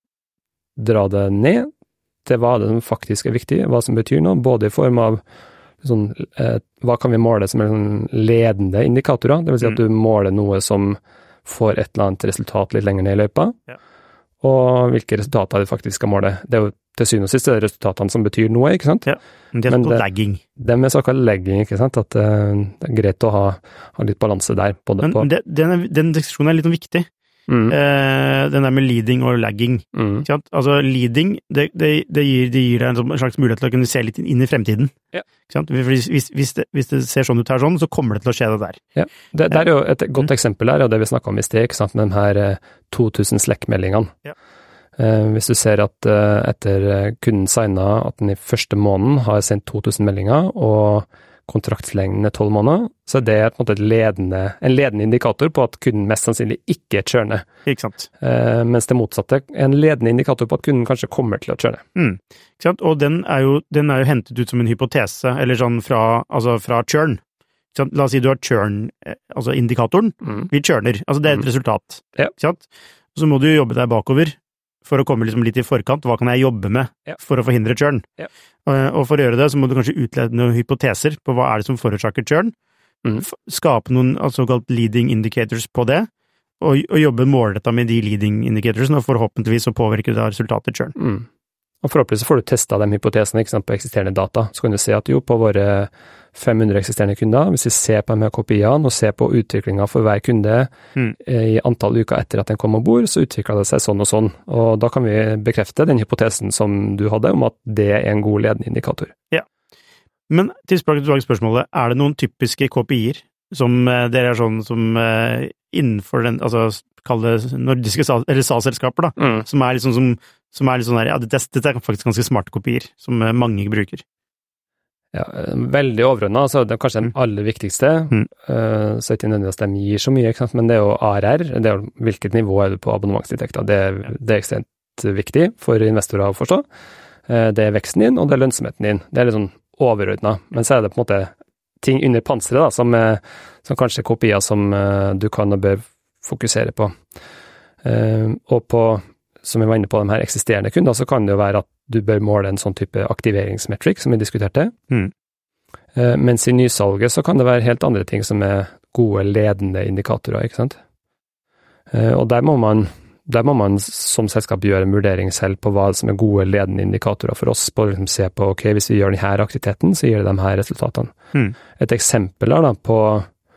dra det ned til hva det som faktisk er viktig, hva som betyr noe, både i form av sånn, eh, hva kan vi måle som er sånn ledende indikatorer, det vil si at du måler noe som får et eller annet resultat litt lenger ned i løypa, ja. Og hvilke resultater det faktisk skal måle. Det er jo til syvende og sist det er resultatene som betyr noe, ikke sant? Ja, det er såkalt lagging. Det er såkalt lagging, ikke sant? At uh, det er greit å ha, ha litt balanse der. Både Men på det, den, den diskusjonen er litt viktig. Mm. Eh, den der med leading og lagging. Mm. Ikke sant? Altså leading, det, det, det, gir, det gir deg en slags mulighet til å kunne se litt inn i fremtiden. Ja. Ikke sant? Hvis, hvis, hvis, det, hvis det ser sånn ut her sånn, så kommer det til å skje det der. Ja. Det, det er jo et godt mm. eksempel her, og det vi snakket om i sted, ikke sant? Med de her eh, to tusen Slack-meldingene. Ja. Eh, hvis du ser at eh, etter kunden signet at den i første måneden har sendt to tusen meldinger, og kontraktslengden er tolv måneder, så er det på en måte et ledende, en ledende indikator på at kunden mest sannsynlig ikke churner. Ikke sant. Eh, mens det motsatte er en ledende indikator på at kunden kanskje kommer til å churne. Mm. Ikke sant, og den er, jo, den er jo hentet ut som en hypotese, eller sånn fra, altså fra churn. Ikke sant? La oss si du har churn, altså indikatoren, mm. vi churner, altså det er et mm. resultat. Ja. Ikke sant? Så må du jobbe deg bakover for å komme liksom litt i forkant. Hva kan jeg jobbe med ja. For å forhindre churn? Ja. Og for å gjøre det, så må du kanskje utlede noen hypoteser på hva er det som forårsaker churn, mm. skape noen altså, såkalt leading indicators på det, og, og jobbe målrettet med de leading indicators, og forhåpentligvis så påvirker det resultatet churn. Mm. Og forhåpentligvis får du testet de hypotesene, ikke sant, på eksisterende data. Så kan du se at jo, på våre fem hundre eksisterende kunder, hvis vi ser på de her kopiene og ser på utviklingen for hver kunde mm. i antall uker etter at den kom ombord, så utvikler det seg sånn og sånn. Og da kan vi bekrefte den hypotesen som du hadde om at det er en god ledende indikator. Ja. Men tilbake til spørsmålet, er det noen typiske K P I-er som dere er sånn som innenfor den, altså kall det nordiske eller S A S-selskaper da, mm. som er litt sånn som som er litt sånn der, ja, dette, dette er faktisk ganske smarte kopier, som mange bruker. Ja, veldig overordnet, så det er kanskje den aller viktigste, mm. uh, så er det ikke nødvendigvis at de gir så mye, ikke sant? Men det er jo A R R, det er jo hvilket nivå er du på abonnementsinntekter, det, ja. Det er ekstremt viktig for investorer å forstå. Uh, det er veksten din, og det er lønnsomheten din. Det er litt sånn overordnet, men så er det på en måte ting under panseret da, som, er, som kanskje er kopier som uh, du kan og bør fokusere på. Uh, og på som vi var inne på de her eksisterende kunder, så kan det jo være at du bør måle en sånn type aktiveringsmetrik som vi diskuterte. Mm. Eh, mens i nysalget så kan det være helt andre ting som er gode ledende indikatorer, ikke sant? Eh, og der må man, der må man som selskap gjøre en vurdering selv på hva som er gode ledende indikatorer for oss, på å liksom se på, ok, hvis vi gjør denne aktiviteten, så gir det de her resultatene. Mm. Et eksempel her da, på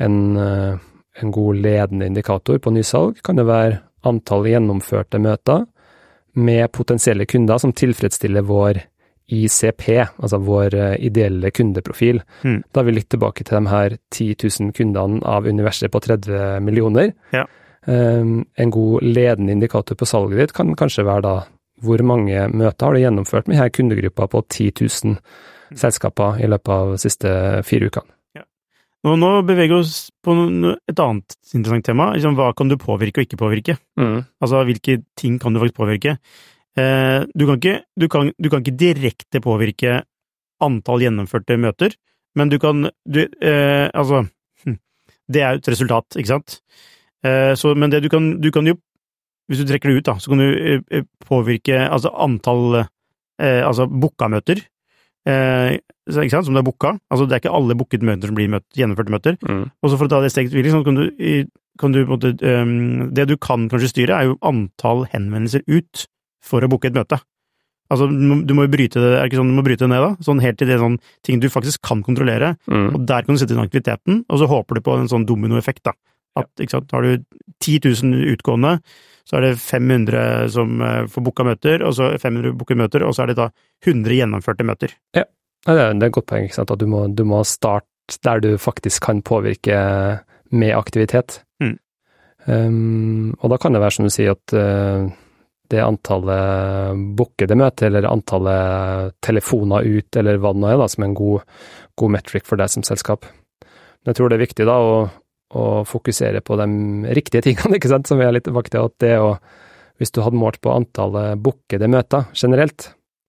En, en god ledende indikator på nysalg kan det være antall gjennomførte møter med potensielle kunder som tilfredsstiller vår I C P, altså vår ideelle kundeprofil. Mm. Da er vi litt tilbake til de her ti tusen kundene av universet på tretti millioner. Ja. Um, en god ledende indikator på salget ditt kan kanskje være da hvor mange møter har du gjennomført med her kundegruppa på ti tusen selskaper i løpet av de siste fire ukene. Ja. Og nå beveger vi oss på et annet interessant tema. Liksom, hva kan du påvirke og ikke påvirke? Mm. Altså, hvilke ting kan du faktisk påvirke? Eh, du, kan ikke, du, kan, du kan ikke direkte påvirke antall gjennomførte møter, men du kan du, eh, altså, hm, det er jo et resultat, ikke sant? Eh, så, men det du kan, du kan jo hvis du trekker det ut, da, så kan du eh, påvirke altså antall eh, altså booka møter, eh, ikke sant, som du har booka. Altså det er ikke alle bookede møter som blir møt, gjennomførte møter. Mm. Og så for å ta det steget videre, så kan du, kan du måtte, um, det du kan kanskje styre, er jo antall henvendelser ut for å booke et møte. Altså du må jo bryte det, er det ikke sånn du må bryte det ned da? Sånn helt til det er sånn ting du faktisk kan kontrollere, mm. og der kan du sette inn aktiviteten, og så håper du på en sånn dominoeffekt da. At, ja. Ikke sant, har du ti tusen utgående, så er det fem hundre som får booka møter, og så fem hundre bookede møter, og så er det da hundre gjennomførte møter. Ja, det er, det er et godt poeng, ikke sant? At du må, du må starte der du faktisk kan påvirke med aktivitet. Mm. Um, og da kan det være som du sier at uh, det antallet bookede møter, eller antallet telefoner ut, eller hva det nå er da, som er en god, god metric for deg som selskap. Men jeg tror det er viktig da å og fokusere på de riktige tingene, ikke sant, som vi er litt tilbake til, at det å, hvis du hadde målt på antallet bookede møter generelt,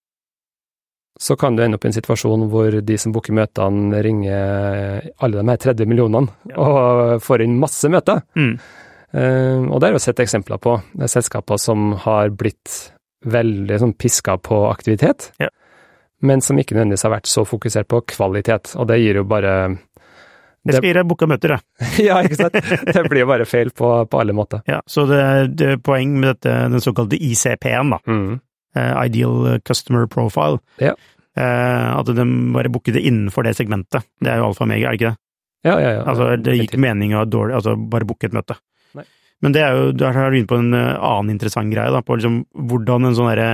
så kan du ende opp i en situasjon hvor de som booker møtene ringer alle de her tretti millionene, ja. Og får inn masse møter. Mm. Uh, og det er jo sett eksempler på, det er selskaper som har blitt veldig sånn, piska på aktivitet, ja. Men som ikke nødvendigvis har vært så fokusert på kvalitet, og det gir jo bare Det skal gi deg booka møter, ja. Ja, ikke sant? Det blir jo bare feil på, på alle måter. Ja, så det, det er poeng med dette, den såkalte I C P-en da. Mm. Uh, Ideal Customer Profile. Ja. Uh, at de bare booker det innenfor det segmentet. Det er jo alfa og mega, er det ikke det? Ja, ja, ja. Altså, det gir ikke mening å dårlig, altså bare booke et møte. Nei. Men det er jo, der er du inne på en uh, annen interessant greie da, på liksom hvordan en sånn derre,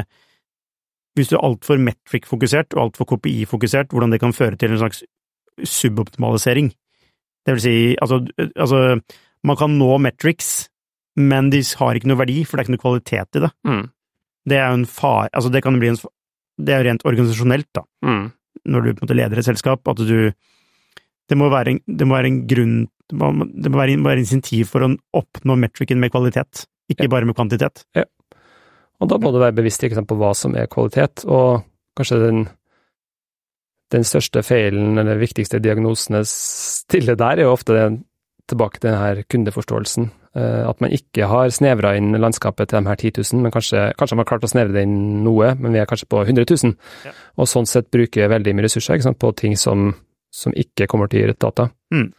hvis du er alt for metric-fokusert og alt for K P I-fokusert, hvordan det kan føre til en slags suboptimalisering. Det vil si, altså, altså, man kan nå metrics, men de har ikke noe verdi, for det er ikke noe kvalitet i det. Mm. Det er jo en far, altså det kan bli en, det er jo rent organisasjonelt da, mm. når du på en måte leder et selskap, at du, det må være en, det må være en grunn, det må være en, være en insentiv for å oppnå metricen med kvalitet, ikke ja. Bare med kvantitet. Ja, og da må du være bevisst ikke sant, på hva som er kvalitet, og kanskje den Den største feilen, eller viktigste diagnosene stille der, er jo ofte den, tilbake til denne kundeforståelsen. Eh, at man ikke har snevret inn landskapet til de her ti tusen, men kanskje, kanskje man har klart å snevre det inn noe, men vi er kanskje på hundre tusen. Ja. Og sånn sett bruker veldig mye ressurser ikke sant, på ting som, som ikke kommer til å gi et data. Mm.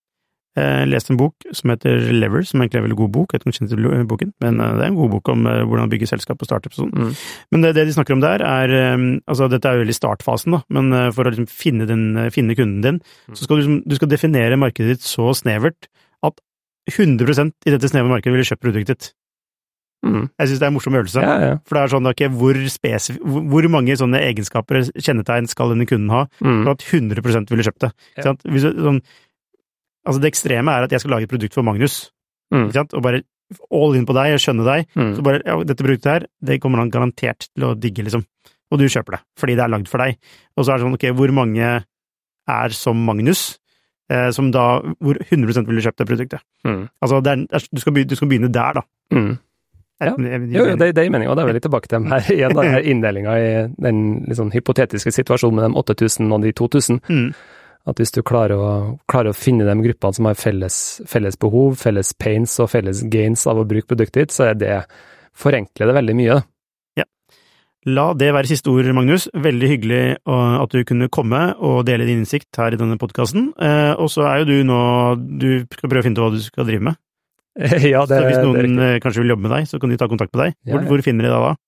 Jeg leste en bok som heter Lever, som egentlig er en veldig god bok, jeg vet ikke om du kjenner boken, men det er en god bok om hvordan å bygge selskap og startup og sånn. Mm. Men det, det de snakker om der er, altså dette er jo veldig startfasen da, men for å liksom finne, den, finne kunden din, mm. så skal du, du skal definere markedet ditt så snevert at hundre prosent i dette snevre markedet ville kjøpt produktet ditt. Mm. Jeg synes det er en morsom øvelse, ja, ja. For det er sånn, okay, hvor, spesif- hvor mange sånne egenskaper, kjennetegn skal denne kunden ha, mm. for at hundre prosent ville kjøpt det. Ja. Hvis du, sånn, altså det ekstreme er at jeg skal lage et produkt for Magnus, mm. ikke sant? Og bare all in på deg, og skjønne deg, mm. så bare, ja, dette produktet her, det kommer han garantert til å digge, liksom. Og du kjøper det, fordi det er lagd for deg. Og så er det sånn, ok, hvor mange er som Magnus, eh, som da, hvor hundre prosent ville kjøpt det produktet. Mm. Altså, det er, du, skal begynne, du skal begynne der, da. Mm. Ja, jo, jo, det, det er meningen, og det er vel litt tilbake til dem her igjen, da, her inndelingen i den liksom, hypotetiske situasjonen med de åtte tusen og de to tusen. Mm. At hvis du klarer å, klarer å finne de gruppene som har felles, felles behov, felles pains og felles gains av å bruke produktet ditt, så er det, forenkler det veldig mye. Ja. La det være siste ord, Magnus. Veldig hyggelig at du kunne komme og dele din innsikt her i denne podcasten. Eh, og så er jo du nå, du skal prøve å finne ut hva du skal drive med. Ja, det, så hvis noen det kanskje vil jobbe med deg, så kan de ta kontakt med deg. Hvor, ja, ja. hvor finner de deg da?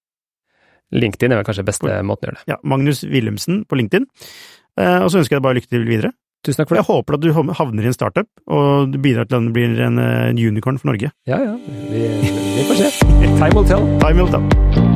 LinkedIn er vel kanskje beste måten å gjøre det. Ja, Magnus Wilhelmsen på LinkedIn. Og så ønsker jeg deg bare lykke til videre. Tusen takk for det. Jeg håper at du havner i en startup, og du bidrar til at den blir en unicorn for Norge. Ja, ja. Vi, vi får se. Time will tell. Time will tell.